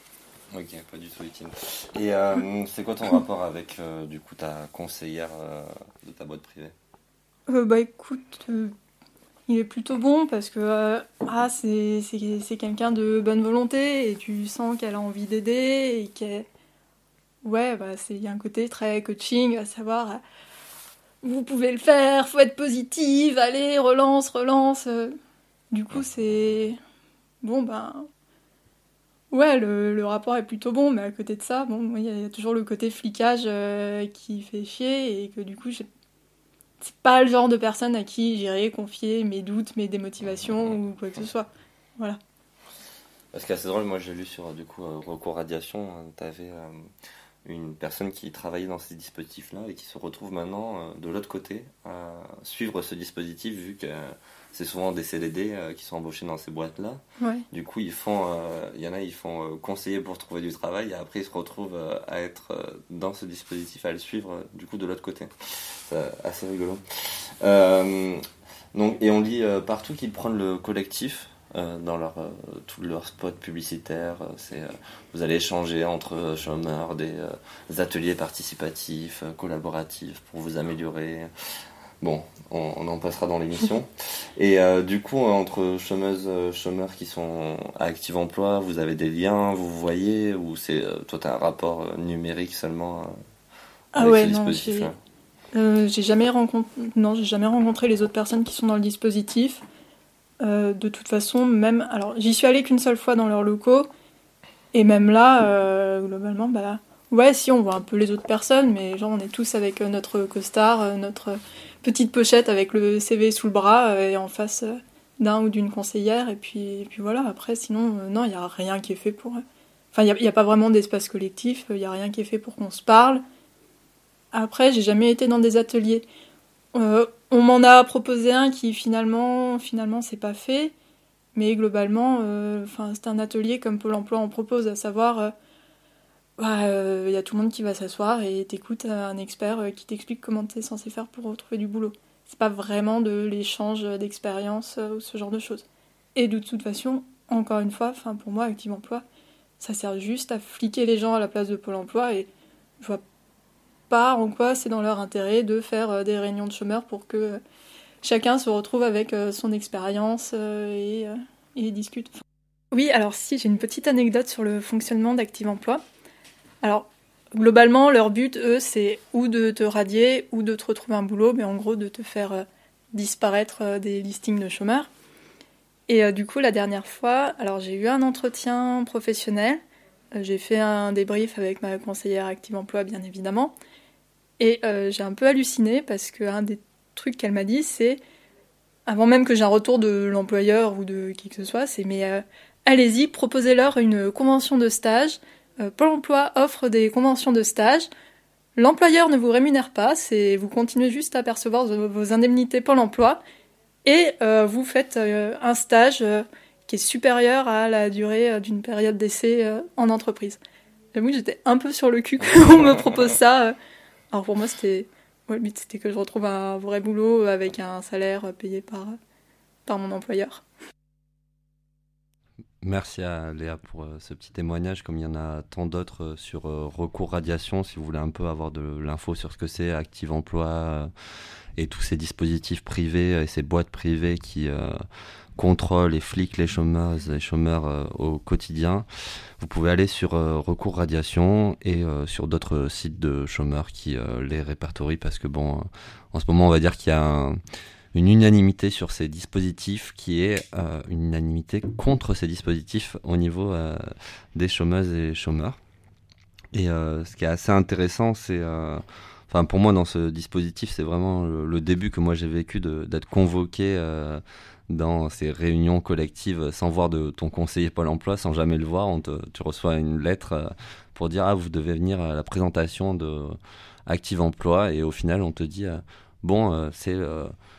Ok, pas du tout utile. Et c'est quoi ton rapport avec du coup ta conseillère de ta boîte privée? Bah écoute, il est plutôt bon parce que c'est quelqu'un de bonne volonté et tu sens qu'elle a envie d'aider et qu'elle... Ouais, bah il y a un côté très coaching, à savoir vous pouvez le faire, faut être positive, allez, relance. Du coup, c'est... Bon, ben... Ouais, le rapport est plutôt bon, mais à côté de ça, bon, il y a toujours le côté flicage qui fait chier et que du coup, c'est pas le genre de personne à qui j'irais confier mes doutes, mes démotivations ou quoi que ce soit. Voilà. Parce que c'est drôle, moi j'ai lu sur du coup Recours Radiation, t'avais une personne qui travaillait dans ces dispositifs-là et qui se retrouve maintenant de l'autre côté à suivre ce dispositif vu que c'est souvent des CDD qui sont embauchés dans ces boîtes-là. Ouais. Du coup, il y en a, ils font conseiller pour trouver du travail et après ils se retrouvent à être dans ce dispositif, à le suivre du coup de l'autre côté. C'est assez rigolo. Donc, et on lit partout qu'ils prennent le collectif dans tous leurs spots publicitaires. Vous allez échanger entre chômeurs, des ateliers participatifs, collaboratifs pour vous améliorer. Bon, on en passera dans l'émission. Et du coup, entre chômeuses, chômeurs qui sont à Active Emploi, vous avez des liens, vous voyez, ou c'est toi t'as un rapport numérique seulement avec ce dispositif-là? J'ai jamais rencontré les autres personnes qui sont dans le dispositif. De toute façon, même, alors j'y suis allée qu'une seule fois dans leurs locaux, et même là, globalement, bah ouais, si on voit un peu les autres personnes, mais genre on est tous avec notre costard, notre petite pochette avec le CV sous le bras et en face d'un ou d'une conseillère, et puis voilà. Après, sinon, non, il y a rien qui est fait pour. Enfin, il y a pas vraiment d'espace collectif, il y a rien qui est fait pour qu'on se parle. Après, j'ai jamais été dans des ateliers. On m'en a proposé un qui finalement c'est pas fait, mais globalement, c'est un atelier comme Pôle Emploi en propose, à savoir, y a tout le monde qui va s'asseoir et t'écoutes un expert qui t'explique comment t'es censé faire pour retrouver du boulot. C'est pas vraiment de l'échange d'expérience ou ce genre de choses. Et de toute façon, encore une fois, pour moi, Active Emploi, ça sert juste à fliquer les gens à la place de Pôle Emploi et je vois pas en quoi c'est dans leur intérêt de faire des réunions de chômeurs pour que chacun se retrouve avec son expérience et discute. Oui, alors si, j'ai une petite anecdote sur le fonctionnement d'Active Emploi. Alors, globalement, leur but, eux, c'est ou de te radier ou de te retrouver un boulot, mais en gros de te faire disparaître des listings de chômeurs. Et du coup, la dernière fois, alors j'ai eu un entretien professionnel, j'ai fait un débrief avec ma conseillère Active Emploi, bien évidemment, et j'ai un peu halluciné parce qu'un des trucs qu'elle m'a dit, c'est, avant même que j'ai un retour de l'employeur ou de qui que ce soit, c'est mais allez-y, proposez-leur une convention de stage. Pôle Emploi offre des conventions de stage. L'employeur ne vous rémunère pas, vous continuez juste à percevoir vos indemnités Pôle Emploi et vous faites un stage qui est supérieur à la durée d'une période d'essai en entreprise. J'avoue que j'étais un peu sur le cul quand on me propose ça. Alors pour moi, le but c'était que je retrouve un vrai boulot avec un salaire payé par mon employeur. Merci à Léa pour ce petit témoignage, comme il y en a tant d'autres sur Recours Radiation, si vous voulez un peu avoir de l'info sur ce que c'est Active Emploi et tous ces dispositifs privés et ces boîtes privées qui contrôlent et fliquent les chômeurs au quotidien. Vous pouvez aller sur Recours Radiation et sur d'autres sites de chômeurs qui les répertorient parce que bon, en ce moment on va dire qu'il y a une unanimité sur ces dispositifs qui est une unanimité contre ces dispositifs au niveau des chômeuses et chômeurs. Et ce qui est assez intéressant, c'est... pour moi, dans ce dispositif, c'est vraiment le début que moi j'ai vécu d'être convoqué dans ces réunions collectives sans voir de ton conseiller Pôle Emploi, sans jamais le voir. Tu reçois une lettre pour dire « Ah, vous devez venir à la présentation de Active Emploi » et au final, on te dit « Bon, c'est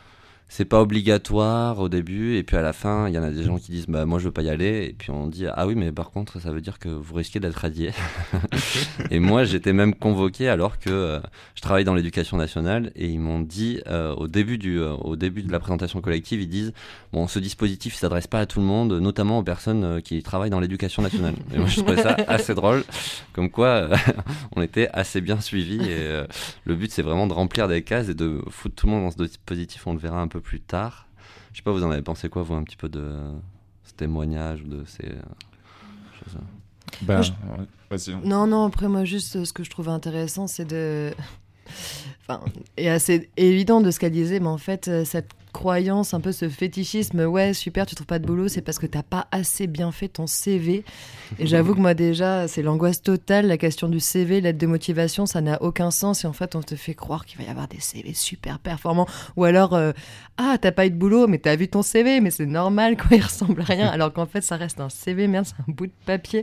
c'est pas obligatoire au début, et puis à la fin, il y en a des gens qui disent bah moi je veux pas y aller, et puis on dit ah oui mais par contre ça veut dire que vous risquez d'être radié. Et moi j'étais même convoqué alors que je travaille dans l'éducation nationale, et ils m'ont dit au début de la présentation collective, ils disent bon ce dispositif il s'adresse pas à tout le monde, notamment aux personnes qui travaillent dans l'éducation nationale. Et moi je trouvais ça assez drôle, comme quoi on était assez bien suivis, et le but c'est vraiment de remplir des cases et de foutre tout le monde dans ce dispositif. On le verra un peu plus tard. Je sais pas, vous en avez pensé quoi, vous, un petit peu de ce témoignage ou de ces choses? Vas-y. Non, après moi juste ce que je trouvais intéressant c'est de... Enfin, et assez évident de ce qu'elle disait, mais en fait cette croyance, un peu ce fétichisme, ouais super tu trouves pas de boulot, c'est parce que t'as pas assez bien fait ton CV. Et j'avoue que moi déjà c'est l'angoisse totale, la question du CV, lettre de motivation, ça n'a aucun sens, et en fait on te fait croire qu'il va y avoir des CV super performants, ou alors ah t'as pas eu de boulot mais t'as vu ton CV, mais c'est normal quoi, il ressemble à rien, alors qu'en fait ça reste un CV, merde, c'est un bout de papier.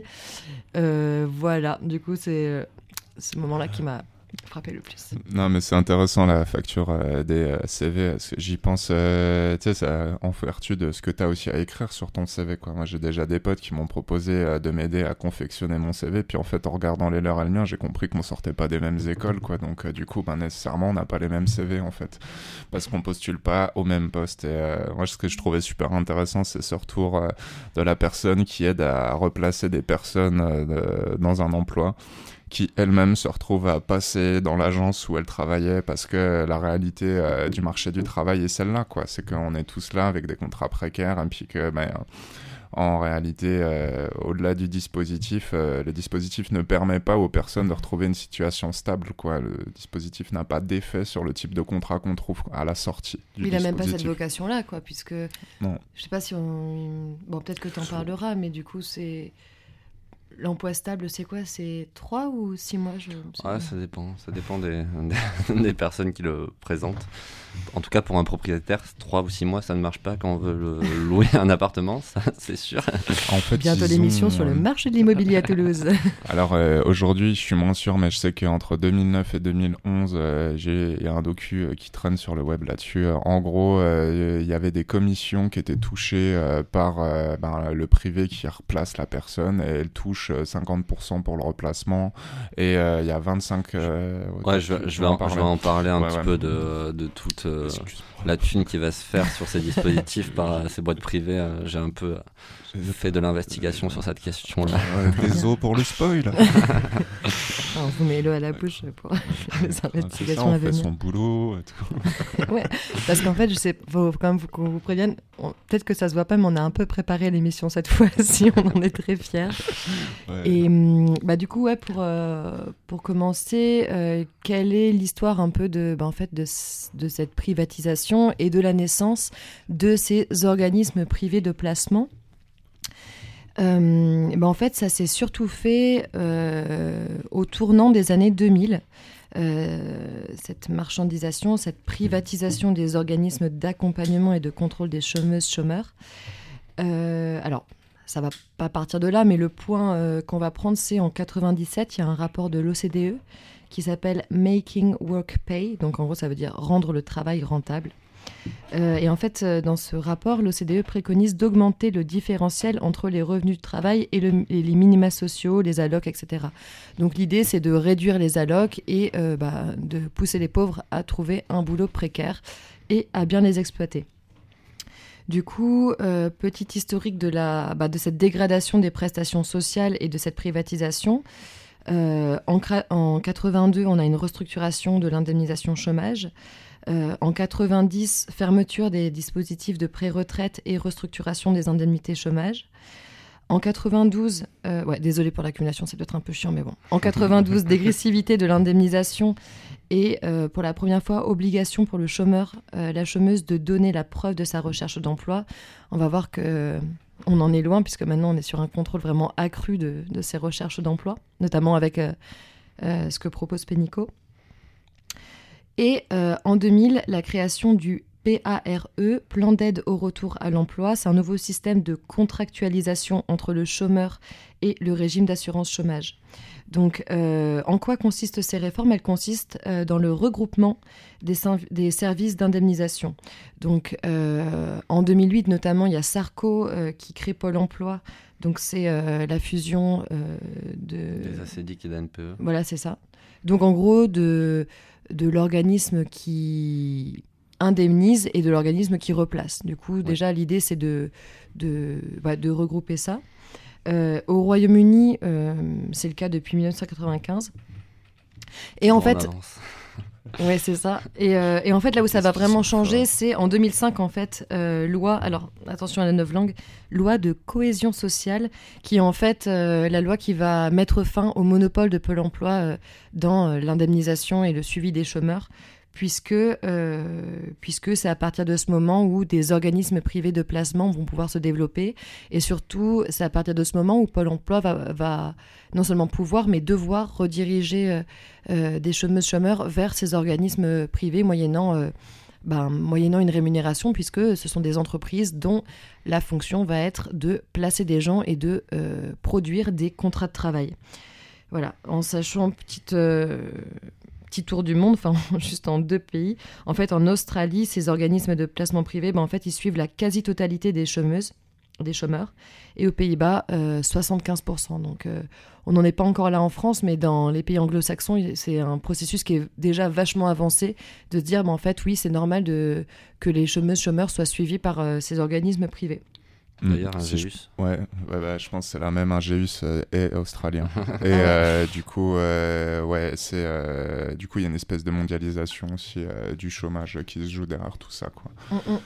Voilà, du coup c'est ce moment-là qui m'a frappé le plus. Non mais c'est intéressant la facture des CV, parce que j'y pense, tu sais, ça, en vertu de ce que tu as aussi à écrire sur ton CV quoi. Moi j'ai déjà des potes qui m'ont proposé de m'aider à confectionner mon CV, puis en fait en regardant les leurs et le mien, j'ai compris qu'on sortait pas des mêmes écoles quoi, donc du coup nécessairement on n'a pas les mêmes CV en fait, parce qu'on postule pas au même poste. Et moi ce que je trouvais super intéressant, c'est ce retour de la personne qui aide à replacer des personnes dans un emploi, qui elle-même se retrouve à passer dans l'agence où elle travaillait, parce que la réalité du marché du travail est celle-là, quoi. C'est qu'on est tous là avec des contrats précaires, et puis que, en réalité, au-delà du dispositif, le dispositif ne permet pas aux personnes de retrouver une situation stable, quoi. Le dispositif n'a pas d'effet sur le type de contrat qu'on trouve à la sortie du dispositif. Il n'a même pas cette vocation-là, quoi, puisque... Non. Je sais pas si on... Bon, peut-être que tu en parleras, mais du coup, c'est... L'emploi stable, c'est quoi? C'est 3 ou 6 mois Ouais, ça dépend des personnes qui le présentent. En tout cas, pour un propriétaire, 3 ou 6 mois, ça ne marche pas quand on veut louer un appartement, ça, c'est sûr. En fait, bientôt l'émission sur le marché de l'immobilier à Toulouse. Alors, aujourd'hui, je suis moins sûr, mais je sais qu'entre 2009 et 2011, il y a un docu qui traîne sur le web là-dessus. En gros, il y avait des commissions qui étaient touchées par le privé qui replace la personne, et elle touche 50% pour le replacement, et il y a 25... je vais en parler un petit peu de toute la thune qui va se faire sur ces dispositifs par ces boîtes privées. J'ai un peu fait de l'investigation sur cette question-là. Désolé pour le spoil. On vous met l'eau à la bouche pour les investigations à venir. On fait son boulot et tout. Ouais, parce qu'en fait, je sais, faut quand même qu'on vous prévienne, peut-être que ça se voit pas, mais on a un peu préparé l'émission cette fois-ci, on en est très fiers. Ouais. Et du coup, ouais, pour commencer, quelle est l'histoire un peu de cette privatisation et de la naissance de ces organismes privés de placement? En fait, ça s'est surtout fait au tournant des années 2000. Cette marchandisation, cette privatisation des organismes d'accompagnement et de contrôle des chômeuses-chômeurs. Alors, ça va pas partir de là, mais le point qu'on va prendre, c'est en 97, il y a un rapport de l'OCDE qui s'appelle « Making Work Pay », donc en gros, ça veut dire « rendre le travail rentable ». Et en fait, dans ce rapport, l'OCDE préconise d'augmenter le différentiel entre les revenus de travail et les minima sociaux, les allocs, etc. Donc l'idée, c'est de réduire les allocs et de pousser les pauvres à trouver un boulot précaire et à bien les exploiter. Du coup, petit historique de cette dégradation des prestations sociales et de cette privatisation. En 82, on a une restructuration de l'indemnisation chômage. En 90, fermeture des dispositifs de pré-retraite et restructuration des indemnités chômage. En 92, désolé pour l'accumulation, c'est peut-être un peu chiant, mais bon. En 92, dégressivité de l'indemnisation et pour la première fois, obligation pour le chômeur, la chômeuse de donner la preuve de sa recherche d'emploi. On va voir que on en est loin, puisque maintenant on est sur un contrôle vraiment accru de ces recherches d'emploi, notamment avec ce que propose Pénicaud. Et en 2000, la création du PARE, Plan d'aide au retour à l'emploi. C'est un nouveau système de contractualisation entre le chômeur et le régime d'assurance chômage. Donc, en quoi consistent ces réformes ? Elles consistent dans le regroupement des services d'indemnisation. Donc, en 2008, notamment, il y a Sarko qui crée Pôle emploi. Donc, c'est la fusion des ACDIC et d'ANPE. Voilà, c'est ça. Donc, en gros, de l'organisme qui indemnise et de l'organisme qui replace. Du coup, déjà, l'idée, c'est de regrouper ça. Au Royaume-Uni, c'est le cas depuis 1995. Et en fait, ouais, c'est ça. Et en fait, là où ça va vraiment changer, c'est en 2005, en fait, loi. Alors, attention à la novlangue, loi de cohésion sociale, qui est en fait la loi qui va mettre fin au monopole de Pôle emploi dans l'indemnisation et le suivi des chômeurs. Puisque c'est à partir de ce moment où des organismes privés de placement vont pouvoir se développer. Et surtout, c'est à partir de ce moment où Pôle emploi va non seulement pouvoir, mais devoir rediriger des chômeurs vers ces organismes privés moyennant une rémunération, puisque ce sont des entreprises dont la fonction va être de placer des gens et de produire des contrats de travail. Voilà, en sachant petit tour du monde, enfin juste en 2 pays. En fait, en Australie, ces organismes de placement privé, en fait, ils suivent la quasi-totalité des chômeurs. Et aux Pays-Bas, 75%. Donc, on n'en est pas encore là en France, mais dans les pays anglo-saxons, c'est un processus qui est déjà vachement avancé de se dire, en fait, oui, c'est normal que les chômeurs soient suivis par ces organismes privés. D'ailleurs, Ingéus. Je pense que c'est la même. Ingéus est australien. Et du coup, du coup, il y a une espèce de mondialisation aussi du chômage qui se joue derrière tout ça, quoi.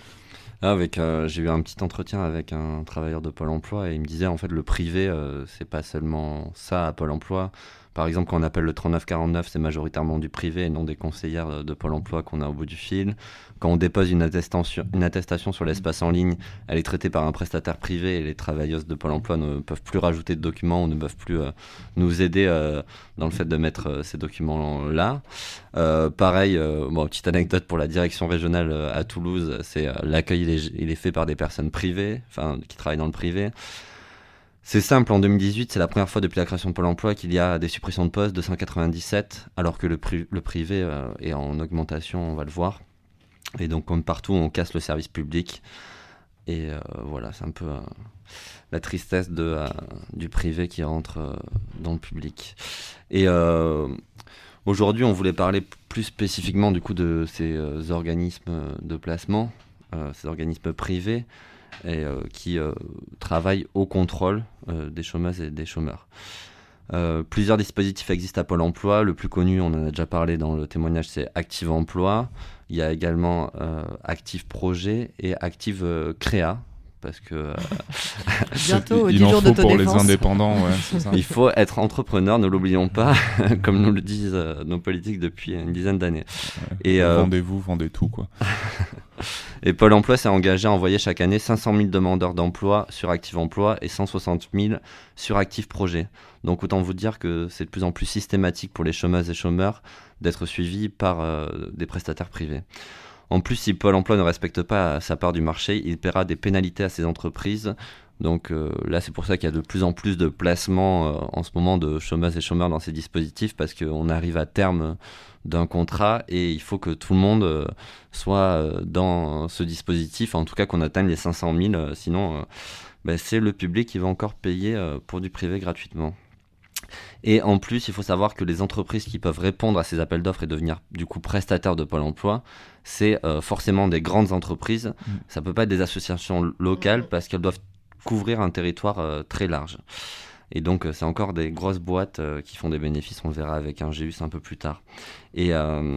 J'ai eu un petit entretien avec un travailleur de Pôle emploi et il me disait, en fait, le privé, c'est pas seulement ça à Pôle emploi. Par exemple, quand on appelle le 3949, c'est majoritairement du privé et non des conseillères de Pôle emploi qu'on a au bout du fil. Quand on dépose une attestation sur l'espace en ligne, elle est traitée par un prestataire privé et les travailleuses de Pôle emploi ne peuvent plus rajouter de documents ou ne peuvent plus nous aider dans le fait de mettre ces documents-là. Pareil, petite anecdote pour la direction régionale à Toulouse, c'est l'accueil il est fait par des personnes privées, qui travaillent dans le privé. C'est simple, en 2018, c'est la première fois depuis la création de Pôle emploi qu'il y a des suppressions de postes, 297, alors que le privé est en augmentation, on va le voir. Et donc, comme partout, on casse le service public. Et voilà, c'est un peu la tristesse du privé qui rentre dans le public. Et aujourd'hui, on voulait parler plus spécifiquement du coup de ces organismes de placement, ces organismes privés, et qui travaillent au contrôle des chômeuses et des chômeurs. Plusieurs dispositifs existent à Pôle emploi. Le plus connu, on en a déjà parlé dans le témoignage, c'est Active Emploi. Il y a également Active Projet et Active Créa. Parce que bientôt, il en faut pour les indépendants. Ouais, c'est ça. Il faut être entrepreneur, ne l'oublions pas, comme nous le disent nos politiques depuis une dizaine d'années. Ouais, et vendez-vous, vendez tout, quoi. Et Pôle emploi s'est engagé à envoyer chaque année 500 000 demandeurs d'emploi sur Active Emploi et 160 000 sur Active Projet. Donc autant vous dire que c'est de plus en plus systématique pour les chômeuses et chômeurs d'être suivis par des prestataires privés. En plus, si Pôle emploi ne respecte pas sa part du marché, il paiera des pénalités à ces entreprises. Donc là, c'est pour ça qu'il y a de plus en plus de placements en ce moment de chômeuses et chômeurs dans ces dispositifs, parce qu'on arrive à terme d'un contrat et il faut que tout le monde soit dans ce dispositif, en tout cas qu'on atteigne les 500 000, sinon c'est le public qui va encore payer pour du privé gratuitement. Et en plus, il faut savoir que les entreprises qui peuvent répondre à ces appels d'offres et devenir du coup prestataires de Pôle emploi, c'est forcément des grandes entreprises. Ça peut pas être des associations locales parce qu'elles doivent couvrir un territoire très large. Et donc, c'est encore des grosses boîtes qui font des bénéfices. On le verra avec Ingéus un peu plus tard. Et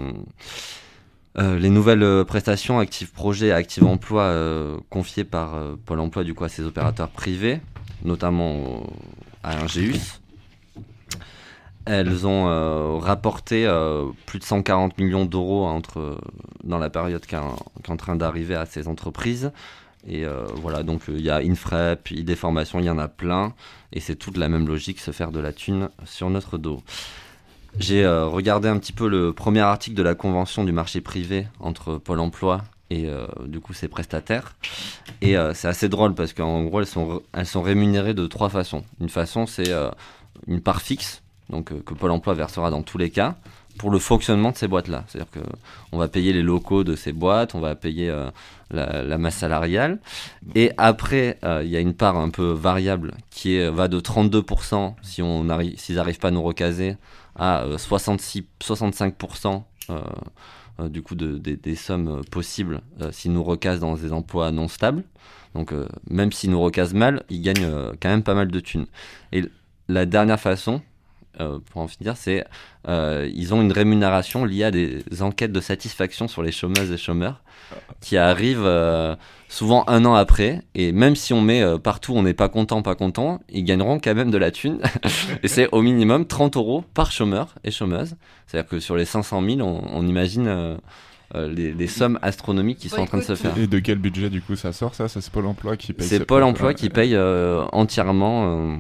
les nouvelles prestations Active Projet et Active Emploi confiées par Pôle emploi du coup à ces opérateurs privés, notamment à Ingéus, elles ont rapporté plus de 140 millions d'euros dans la période qui est en train d'arriver à ces entreprises. Et voilà, donc il y a INFREP, ID-Formation, il y en a plein. Et c'est toute la même logique, se faire de la thune sur notre dos. J'ai regardé un petit peu le premier article de la Convention du marché privé entre Pôle emploi et du coup ses prestataires. Et c'est assez drôle parce qu'en gros, elles sont rémunérées de 3 façons. Une façon, c'est une part fixe. donc que Pôle emploi versera dans tous les cas, pour le fonctionnement de ces boîtes-là. C'est-à-dire qu'on va payer les locaux de ces boîtes, on va payer la masse salariale. Et après, il y a une part un peu variable qui va de 32% s'ils n'arrivent pas à nous recaser, à 65% du coup des sommes possibles s'ils nous recasent dans des emplois non stables. Donc même s'ils nous recasent mal, ils gagnent quand même pas mal de thunes. Et la dernière façon, pour en finir, c'est ils ont une rémunération liée à des enquêtes de satisfaction sur les chômeuses et chômeurs qui arrivent souvent 1 an après, et même si on met partout on n'est pas content, ils gagneront quand même de la thune. Et c'est au minimum 30 € par chômeur et chômeuse. C'est-à-dire que sur les 500 000, on imagine les sommes astronomiques qui sont en train de se faire. Et de quel budget du coup ça sort, ça c'est Pôle emploi qui paye? C'est Pôle emploi qui paye entièrement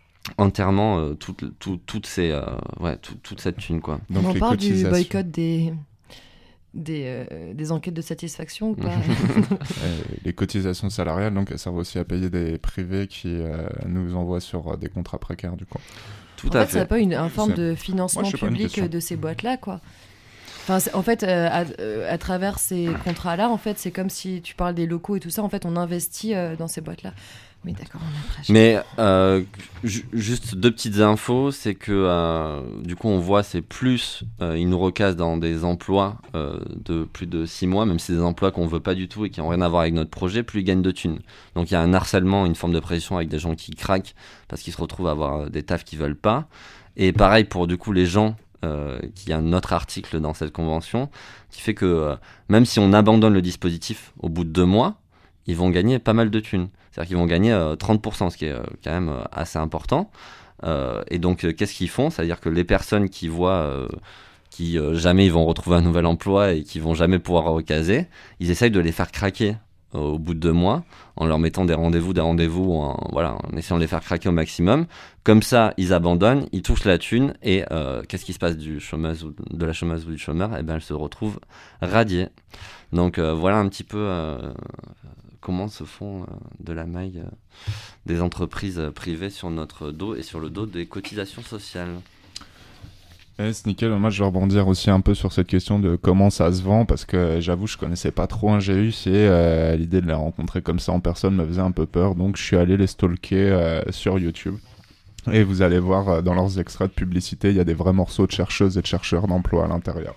toute cette thune, quoi. Donc on parle du boycott des enquêtes de satisfaction ou pas? Les cotisations salariales, donc elles servent aussi à payer des privés qui nous envoient sur des contrats précaires, du coup. Tout à fait. Ça n'a pas une forme de financement public de ces boîtes-là, quoi. Enfin, en fait, à travers ces contrats-là, en fait, c'est comme si tu parles des locaux et tout ça. En fait, on investit dans ces boîtes-là. Mais d'accord, mais juste 2 petites infos, c'est que du coup on voit c'est plus ils nous recassent dans des emplois de plus de 6 mois, même si c'est des emplois qu'on veut pas du tout et qui n'ont rien à voir avec notre projet, plus ils gagnent de thunes. Donc il y a un harcèlement, une forme de pression avec des gens qui craquent parce qu'ils se retrouvent à avoir des tafs qu'ils veulent pas. Et pareil pour du coup les gens qu'il y a un autre article dans cette convention qui fait que même si on abandonne le dispositif au bout de 2 mois, ils vont gagner pas mal de thunes. C'est-à-dire qu'ils vont gagner 30%, ce qui est quand même assez important. Et donc, qu'est-ce qu'ils font? C'est-à-dire que les personnes qui voient qui jamais ils vont retrouver un nouvel emploi et qui vont jamais pouvoir recaser, ils essayent de les faire craquer au bout de 2 mois en leur mettant des rendez-vous, en essayant de les faire craquer au maximum. Comme ça, ils abandonnent, ils touchent la thune et qu'est-ce qui se passe de la chômeuse ou du chômeur? Eh ben, elle se retrouve radiée. Donc, voilà un petit peu comment se font de la maille des entreprises privées sur notre dos et sur le dos des cotisations sociales. C'est nickel. Moi, je vais rebondir aussi un peu sur cette question de comment ça se vend, parce que j'avoue, je connaissais pas trop Ingéus et l'idée de les rencontrer comme ça en personne me faisait un peu peur. Donc, je suis allé les stalker sur YouTube. Et vous allez voir dans leurs extraits de publicité, il y a des vrais morceaux de chercheuses et de chercheurs d'emploi à l'intérieur.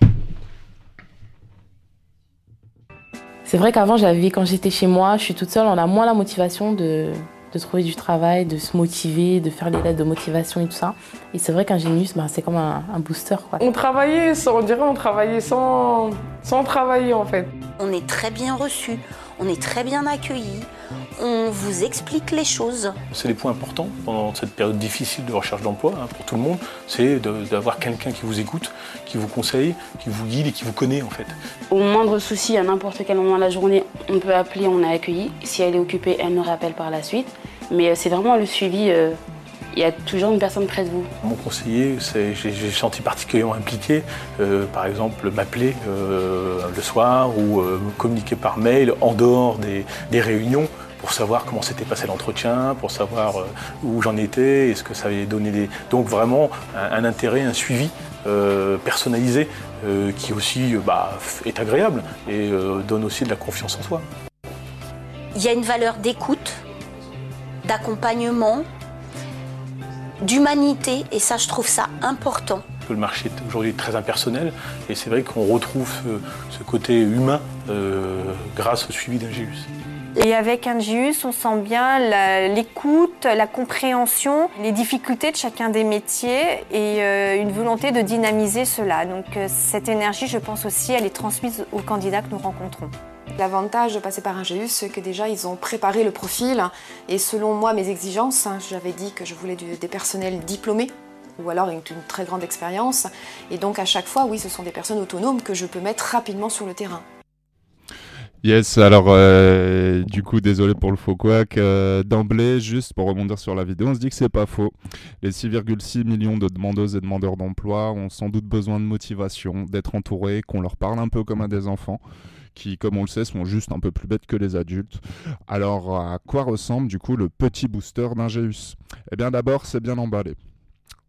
C'est vrai qu'avant, quand j'étais chez moi, je suis toute seule, on a moins la motivation de trouver du travail, de se motiver, de faire les lettres de motivation et tout ça. Et c'est vrai qu'Ingénius, c'est comme un booster, quoi. On travaillait sans travailler, en fait. On est très bien reçus, on est très bien accueillis, on vous explique les choses. C'est des points importants pendant cette période difficile de recherche d'emploi pour tout le monde, c'est d'avoir quelqu'un qui vous écoute, qui vous conseille, qui vous guide et qui vous connaît en fait. Au moindre souci, à n'importe quel moment de la journée, on peut appeler, on est accueilli. Si elle est occupée, elle nous rappelle par la suite. Mais c'est vraiment le suivi, il y a toujours une personne près de vous. Mon conseiller, j'ai senti particulièrement impliqué, par exemple m'appeler le soir ou me communiquer par mail en dehors des réunions pour savoir comment s'était passé l'entretien, pour savoir où j'en étais, est-ce que ça avait donné Donc vraiment un intérêt, un suivi personnalisé qui aussi est agréable et donne aussi de la confiance en soi. Il y a une valeur d'écoute, d'accompagnement, d'humanité, et ça, je trouve ça important. Le marché est aujourd'hui très impersonnel, et c'est vrai qu'on retrouve ce côté humain grâce au suivi d'Ingéus. Et avec Ingéus, on sent bien l'écoute, la compréhension, les difficultés de chacun des métiers et une volonté de dynamiser cela. Donc cette énergie, je pense aussi, elle est transmise aux candidats que nous rencontrons. L'avantage de passer par Ingéus, c'est que déjà ils ont préparé le profil et selon moi mes exigences, j'avais dit que je voulais des personnels diplômés ou alors une très grande expérience, et donc à chaque fois, oui, ce sont des personnes autonomes que je peux mettre rapidement sur le terrain. Yes, alors du coup, désolé pour le faux couac. D'emblée, juste pour rebondir sur la vidéo, on se dit que c'est pas faux. Les 6,6 millions de demandeuses et demandeurs d'emploi ont sans doute besoin de motivation, d'être entourés, qu'on leur parle un peu comme à des enfants, qui, comme on le sait, sont juste un peu plus bêtes que les adultes. Alors, à quoi ressemble du coup le petit booster d'Ingéus? Eh bien d'abord, c'est bien emballé.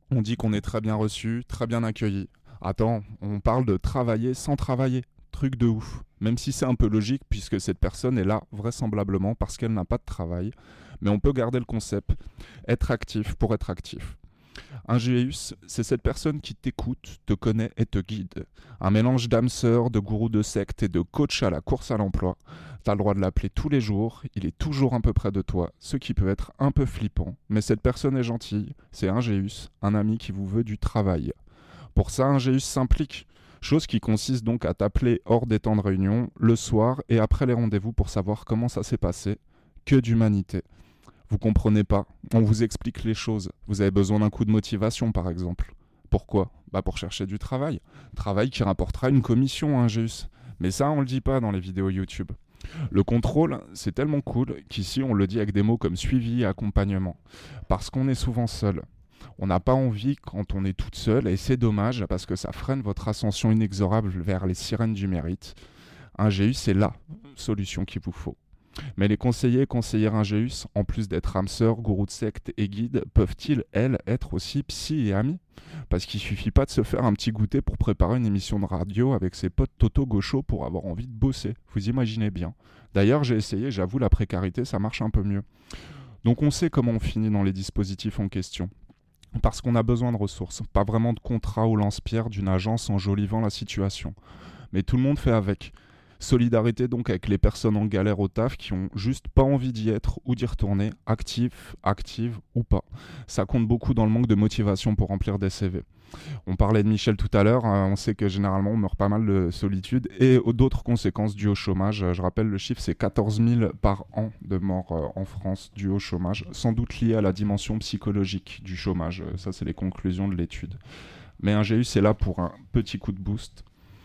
On dit qu'on est très bien reçu, très bien accueilli. Attends, on parle de travailler sans travailler. Truc de ouf. Même si c'est un peu logique puisque cette personne est là vraisemblablement parce qu'elle n'a pas de travail. Mais on peut garder le concept. Être actif pour être actif. Un GEUS, c'est cette personne qui t'écoute, te connaît et te guide. Un mélange d'âme sœur, de gourou de secte et de coach à la course à l'emploi. T'as le droit de l'appeler tous les jours, il est toujours un peu près de toi, ce qui peut être un peu flippant. Mais cette personne est gentille, c'est un GEUS, un ami qui vous veut du travail. Pour ça, un GEUS s'implique. Chose qui consiste donc à t'appeler hors des temps de réunion, le soir et après les rendez-vous pour savoir comment ça s'est passé. Que d'humanité. Vous comprenez pas, on vous explique les choses. Vous avez besoin d'un coup de motivation par exemple. Pourquoi ? Pour chercher du travail. Travail qui rapportera une commission à un GEUS. Mais ça, on le dit pas dans les vidéos YouTube. Le contrôle, c'est tellement cool qu'ici on le dit avec des mots comme suivi et accompagnement. Parce qu'on est souvent seul. On n'a pas envie quand on est toute seule et c'est dommage parce que ça freine votre ascension inexorable vers les sirènes du mérite. Un GEUS, c'est la solution qu'il vous faut. Mais les conseillers et conseillères un GEUS, en plus d'être âmes sœurs, gourous de secte et guides, peuvent-ils, elles, être aussi psy et amis ? Parce qu'il suffit pas de se faire un petit goûter pour préparer une émission de radio avec ses potes Toto Gaucho pour avoir envie de bosser. Vous imaginez bien. D'ailleurs, j'ai essayé, j'avoue, la précarité, ça marche un peu mieux. Donc on sait comment on finit dans les dispositifs en question. Parce qu'on a besoin de ressources, pas vraiment de contrat au lance-pierre d'une agence enjolivant la situation. Mais tout le monde fait avec. Solidarité donc avec les personnes en galère au taf qui ont juste pas envie d'y être ou d'y retourner, actives ou pas. Ça compte beaucoup dans le manque de motivation pour remplir des CV. On parlait de Michel tout à l'heure, on sait que généralement on meurt pas mal de solitude et d'autres conséquences dues au chômage. Je rappelle le chiffre, c'est 14 000 par an de morts en France dues au chômage, sans doute lié à la dimension psychologique du chômage. Ça c'est les conclusions de l'étude. Mais un GEUS est là pour un petit coup de boost.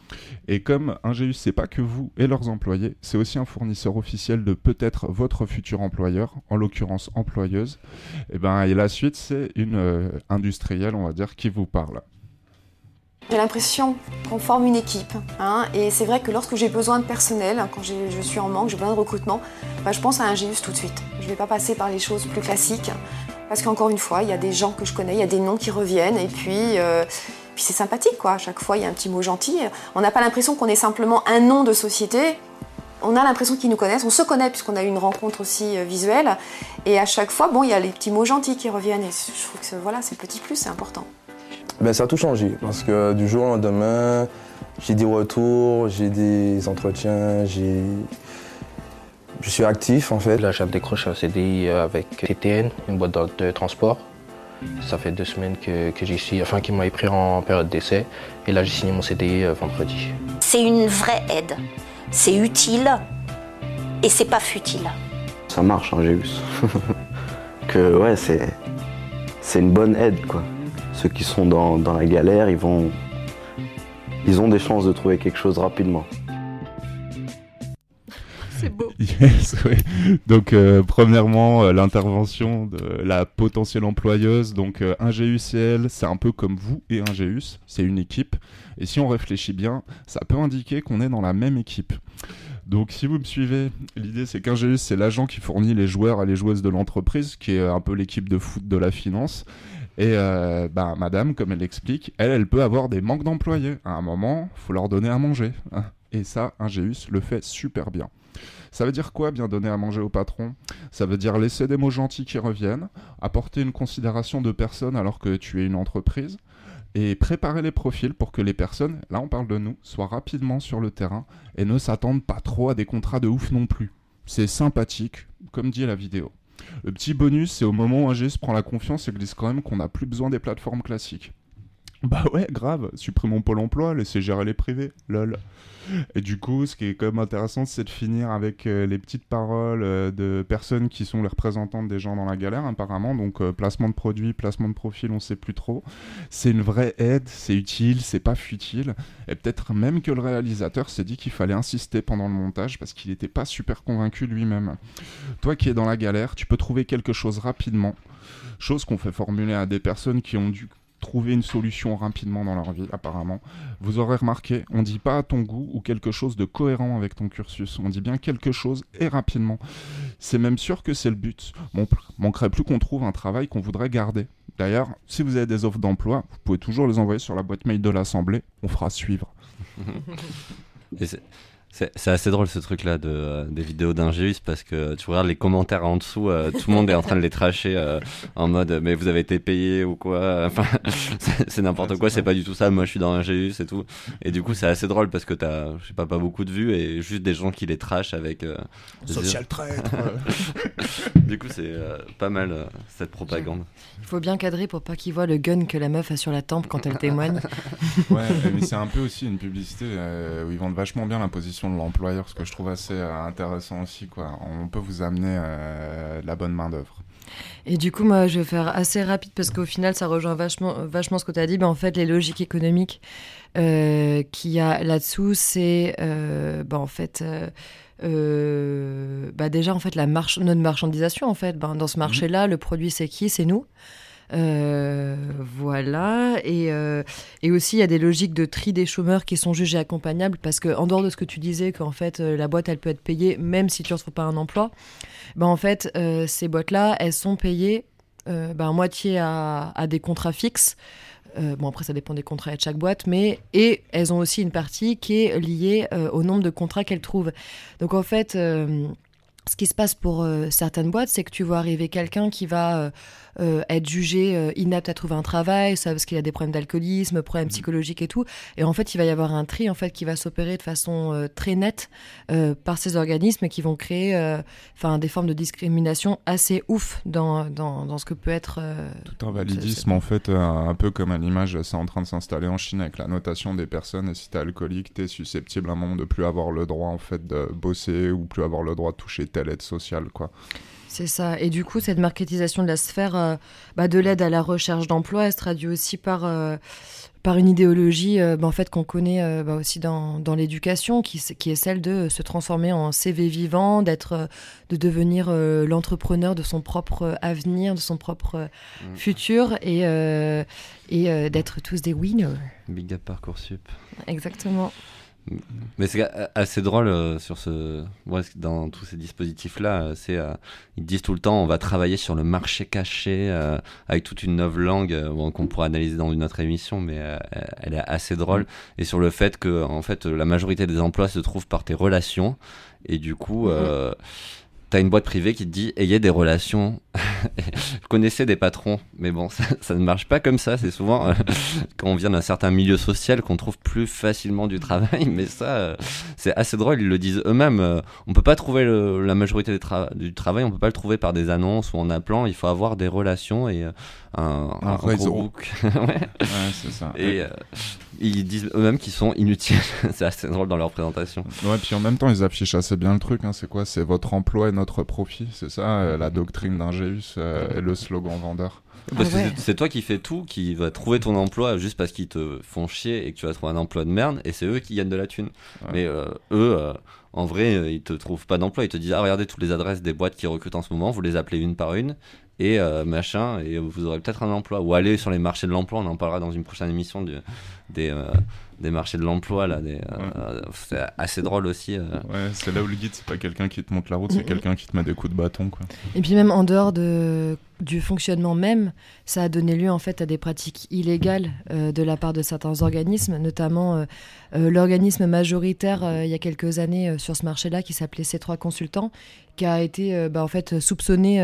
Et comme un GEUS, c'est pas que vous et leurs employés, c'est aussi un fournisseur officiel de peut-être votre futur employeur, en l'occurrence employeuse. Et la suite, c'est une industrielle, on va dire, qui vous parle. J'ai l'impression qu'on forme une équipe, et c'est vrai que lorsque j'ai besoin de personnel, quand je suis en manque, j'ai besoin de recrutement, je pense à un GEUS tout de suite. Je ne vais pas passer par les choses plus classiques, parce qu'encore une fois, il y a des gens que je connais, il y a des noms qui reviennent, et puis c'est sympathique, quoi. À chaque fois, il y a un petit mot gentil. On n'a pas l'impression qu'on est simplement un nom de société. On a l'impression qu'ils nous connaissent. On se connaît puisqu'on a eu une rencontre aussi visuelle. Et à chaque fois, il y a les petits mots gentils qui reviennent. Et je trouve que c'est le petit plus, c'est important. Ça a tout changé parce que du jour au lendemain, j'ai des retours, j'ai des entretiens, je suis actif en fait. Là, j'ai décroché un CDI avec TTN, une boîte de transport. Ça fait 2 semaines que j'y suis, qu'ils m'avaient pris en période d'essai. Et là, j'ai signé mon CDI vendredi. C'est une vraie aide. C'est utile et c'est pas futile. Ça marche, hein, GEUS. C'est une bonne aide, quoi. Ceux qui sont dans la galère, ils ont des chances de trouver quelque chose rapidement. C'est beau. Yes, oui. Donc, premièrement, l'intervention de la potentielle employeuse. Donc, un GEUS et elle, c'est un peu comme vous et un GEUS, c'est une équipe. Et si on réfléchit bien, ça peut indiquer qu'on est dans la même équipe. Donc, si vous me suivez, l'idée c'est qu'un GEUS, c'est l'agent qui fournit les joueurs et les joueuses de l'entreprise, qui est un peu l'équipe de foot de la finance. Et madame, comme elle l'explique, elle peut avoir des manques d'employés. À un moment, il faut leur donner à manger. Et ça, un GEUS le fait super bien. Ça veut dire quoi, bien donner à manger au patron ? Ça veut dire laisser des mots gentils qui reviennent, apporter une considération de personne alors que tu es une entreprise, et préparer les profils pour que les personnes, là on parle de nous, soient rapidement sur le terrain et ne s'attendent pas trop à des contrats de ouf non plus. C'est sympathique, comme dit la vidéo. Le petit bonus, c'est au moment où un GEUS prend la confiance et glisse quand même qu'on n'a plus besoin des plateformes classiques. Bah ouais, grave, supprimons Pôle emploi, laissez gérer les privés, lol. Et du coup, ce qui est quand même intéressant, c'est de finir avec les petites paroles de personnes qui sont les représentantes des gens dans la galère, apparemment. Donc, placement de produits, placement de profil, on sait plus trop. C'est une vraie aide, c'est utile, c'est pas futile. Et peut-être même que le réalisateur s'est dit qu'il fallait insister pendant le montage parce qu'il n'était pas super convaincu lui-même. Toi qui es dans la galère, tu peux trouver quelque chose rapidement. Chose qu'on fait formuler à des personnes qui ont dû trouver une solution rapidement dans leur vie, apparemment. Vous aurez remarqué, on dit pas à ton goût ou quelque chose de cohérent avec ton cursus. On dit bien quelque chose et rapidement. C'est même sûr que c'est le but. Manquerait plus qu'on trouve un travail qu'on voudrait garder. D'ailleurs, si vous avez des offres d'emploi, vous pouvez toujours les envoyer sur la boîte mail de l'Assemblée. On fera suivre. Et c'est assez drôle ce truc-là des vidéos d'Ingéus parce que tu regardes les commentaires en dessous, tout le monde est en train de les tracher en mode mais vous avez été payé ou quoi, enfin c'est n'importe quoi, c'est pas du tout ça, moi je suis dans Ingéus et tout. Et du coup c'est assez drôle parce que t'as, je sais pas beaucoup de vues et juste des gens qui les trashent avec social traître. Du coup c'est pas mal cette propagande. Il faut bien cadrer pour pas qu'ils voient le gun que la meuf a sur la tempe quand elle témoigne. Ouais, mais c'est un peu aussi une publicité où ils vendent vachement bien l'imposition de l'employeur, ce que je trouve assez intéressant aussi, quoi. On peut vous amener la bonne main d'œuvre. Et du coup, moi, je vais faire assez rapide parce qu'au final, ça rejoint vachement ce que tu as dit. En fait, les logiques économiques qu'il y a là-dessous, c'est en fait... déjà en fait notre marchandisation en fait dans ce marché-là, le produit c'est qui? C'est nous. Voilà, et aussi il y a des logiques de tri des chômeurs qui sont jugées accompagnables parce que en dehors de ce que tu disais qu'en fait la boîte elle peut être payée même si tu ne retrouves pas un emploi, en fait ces boîtes-là elles sont payées moitié à des contrats fixes. Après ça dépend des contrats de chaque boîte, et elles ont aussi une partie qui est liée au nombre de contrats qu'elles trouvent. Donc en fait, ce qui se passe pour certaines boîtes, c'est que tu vois arriver quelqu'un qui va être jugé inapte à trouver un travail, ça parce qu'il a des problèmes d'alcoolisme, problèmes psychologiques et tout. Et en fait, il va y avoir un tri en fait qui va s'opérer de façon très nette par ces organismes qui vont créer des formes de discrimination assez ouf dans ce que peut être tout un validisme en fait, un peu comme à l'image, c'est en train de s'installer en Chine avec la notation des personnes, et si t'es alcoolique, t'es susceptible à un moment de plus avoir le droit en fait de bosser ou plus avoir le droit de toucher telle aide sociale, quoi. C'est ça. Et du coup, cette marketisation de la sphère de l'aide à la recherche d'emploi, elle se traduit aussi par une idéologie en fait, qu'on connaît aussi dans l'éducation, qui est celle de se transformer en CV vivant, de devenir l'entrepreneur de son propre avenir, de son propre futur, et d'être tous des winners. Big up Parcoursup. Exactement. Mais c'est assez drôle dans tous ces dispositifs-là, ils disent tout le temps on va travailler sur le marché caché avec toute une nouvelle langue qu'on pourra analyser dans une autre émission, mais elle est assez drôle, et sur le fait que en fait la majorité des emplois se trouvent par tes relations, et du coup t'as une boîte privée qui te dit ayez des relations. Je connaissais des patrons, mais bon, ça ne marche pas comme ça. C'est souvent quand on vient d'un certain milieu social qu'on trouve plus facilement du travail, mais ça, c'est assez drôle. Ils le disent eux-mêmes. On peut pas trouver la majorité du travail, on peut pas le trouver par des annonces ou en appelant. Il faut avoir des relations et un réseau. Ouais, c'est ça. Et ils disent eux-mêmes qu'ils sont inutiles. C'est assez drôle dans leur présentation. Ouais, puis en même temps, ils affichent assez bien le truc. C'est quoi? C'est votre emploi et notre profit. C'est ça, la doctrine d'Ingéus et le slogan vendeur. Parce que c'est toi qui fais tout, qui va trouver ton emploi juste parce qu'ils te font chier et que tu vas trouver un emploi de merde, et c'est eux qui gagnent de la thune. Ouais. Mais eux, en vrai, ils te trouvent pas d'emploi. Ils te disent regardez toutes les adresses des boîtes qui recrutent en ce moment, vous les appelez une par une, et machin, et vous aurez peut-être un emploi. Ou allez sur les marchés de l'emploi, on en parlera dans une prochaine émission des marchés de l'emploi là, c'est assez drôle aussi. Ouais, c'est là où le guide, c'est pas quelqu'un qui te montre la route, c'est quelqu'un qui te met des coups de bâton, quoi. Et puis même en dehors du fonctionnement même, ça a donné lieu en fait à des pratiques illégales de la part de certains organismes, notamment l'organisme majoritaire il y a quelques années sur ce marché-là qui s'appelait C3 Consultants, qui a été en fait soupçonné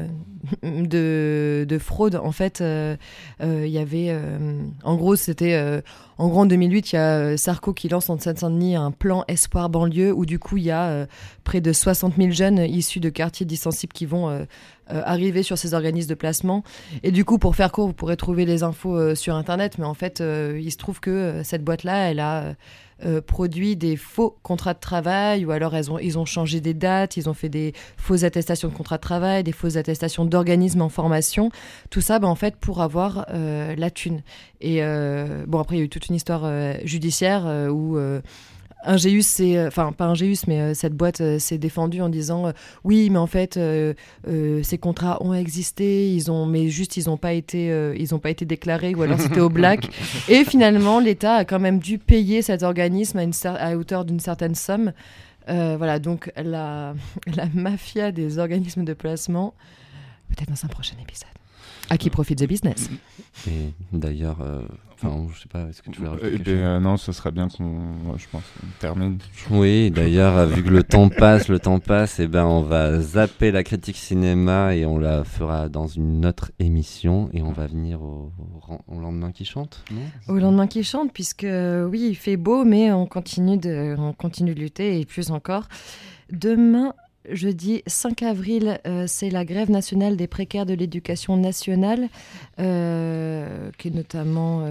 de fraude. En fait, il y avait en gros c'était en 2008, il y a Sarko qui lance en Seine-Saint-Denis un plan Espoir banlieue où du coup il y a près de 60 000 jeunes issus de quartiers dissensibles qui vont arriver sur ces organismes de placement. Et du coup, pour faire court, vous pourrez trouver les infos sur Internet, mais en fait, il se trouve que cette boîte-là, elle a produit des faux contrats de travail, ou alors ils ont changé des dates, ils ont fait des fausses attestations de contrats de travail, des fausses attestations d'organismes en formation, tout ça en fait pour avoir la thune. Et après il y a eu toute une histoire judiciaire où Ingéus, enfin pas Ingéus, mais cette boîte s'est défendue en disant oui, mais en fait ces contrats ont existé, ils ont pas été déclarés, ou alors c'était au black. Et finalement, l'État a quand même dû payer cet organisme à hauteur d'une certaine somme. Voilà, donc la mafia des organismes de placement, peut-être dans un prochain épisode. À qui profite the business. Et d'ailleurs, je sais pas, est-ce que tu veux rajouter quelque chose ? Non, ce serait bien qu'on termine. Oui, d'ailleurs, vu que le temps passe, on va zapper la critique cinéma et on la fera dans une autre émission et on va venir au lendemain qui chante, non ? Au lendemain qui chante, puisque oui, il fait beau, mais on continue de lutter et plus encore. Demain, jeudi 5 avril, c'est la grève nationale des précaires de l'éducation nationale, qui est notamment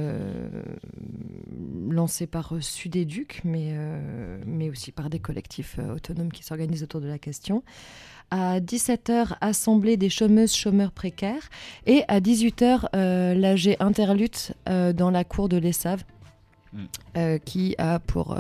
lancée par Sudéduc, mais aussi par des collectifs autonomes qui s'organisent autour de la question. À 17h, assemblée des chômeuses-chômeurs précaires. Et à 18h, l'AG Interlutte dans la cour de l'ESSAV, qui a pour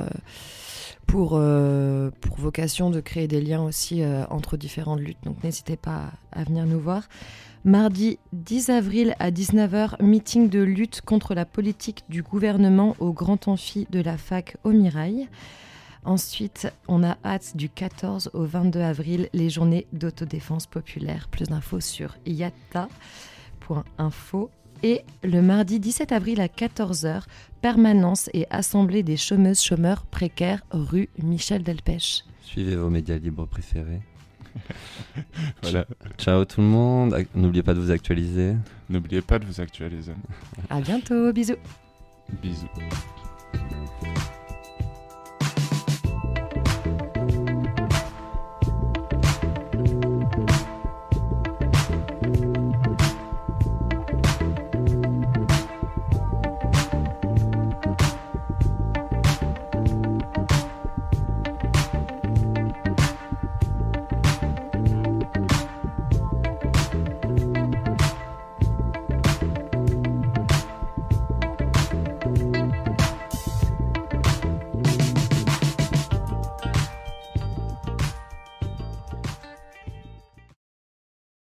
vocation de créer des liens aussi entre différentes luttes. Donc n'hésitez pas à venir nous voir. Mardi 10 avril à 19h, meeting de lutte contre la politique du gouvernement au Grand Amphi de la Fac au Mirail. Ensuite, on a hâte du 14 au 22 avril, les journées d'autodéfense populaire. Plus d'infos sur yata.info. Et le mardi 17 avril à 14h, permanence et assemblée des chômeuses-chômeurs précaires rue Michel Delpech. Suivez vos médias libres préférés. Voilà. Ciao tout le monde. N'oubliez pas de vous actualiser. N'oubliez pas de vous actualiser. À bientôt. Bisous. Bisous.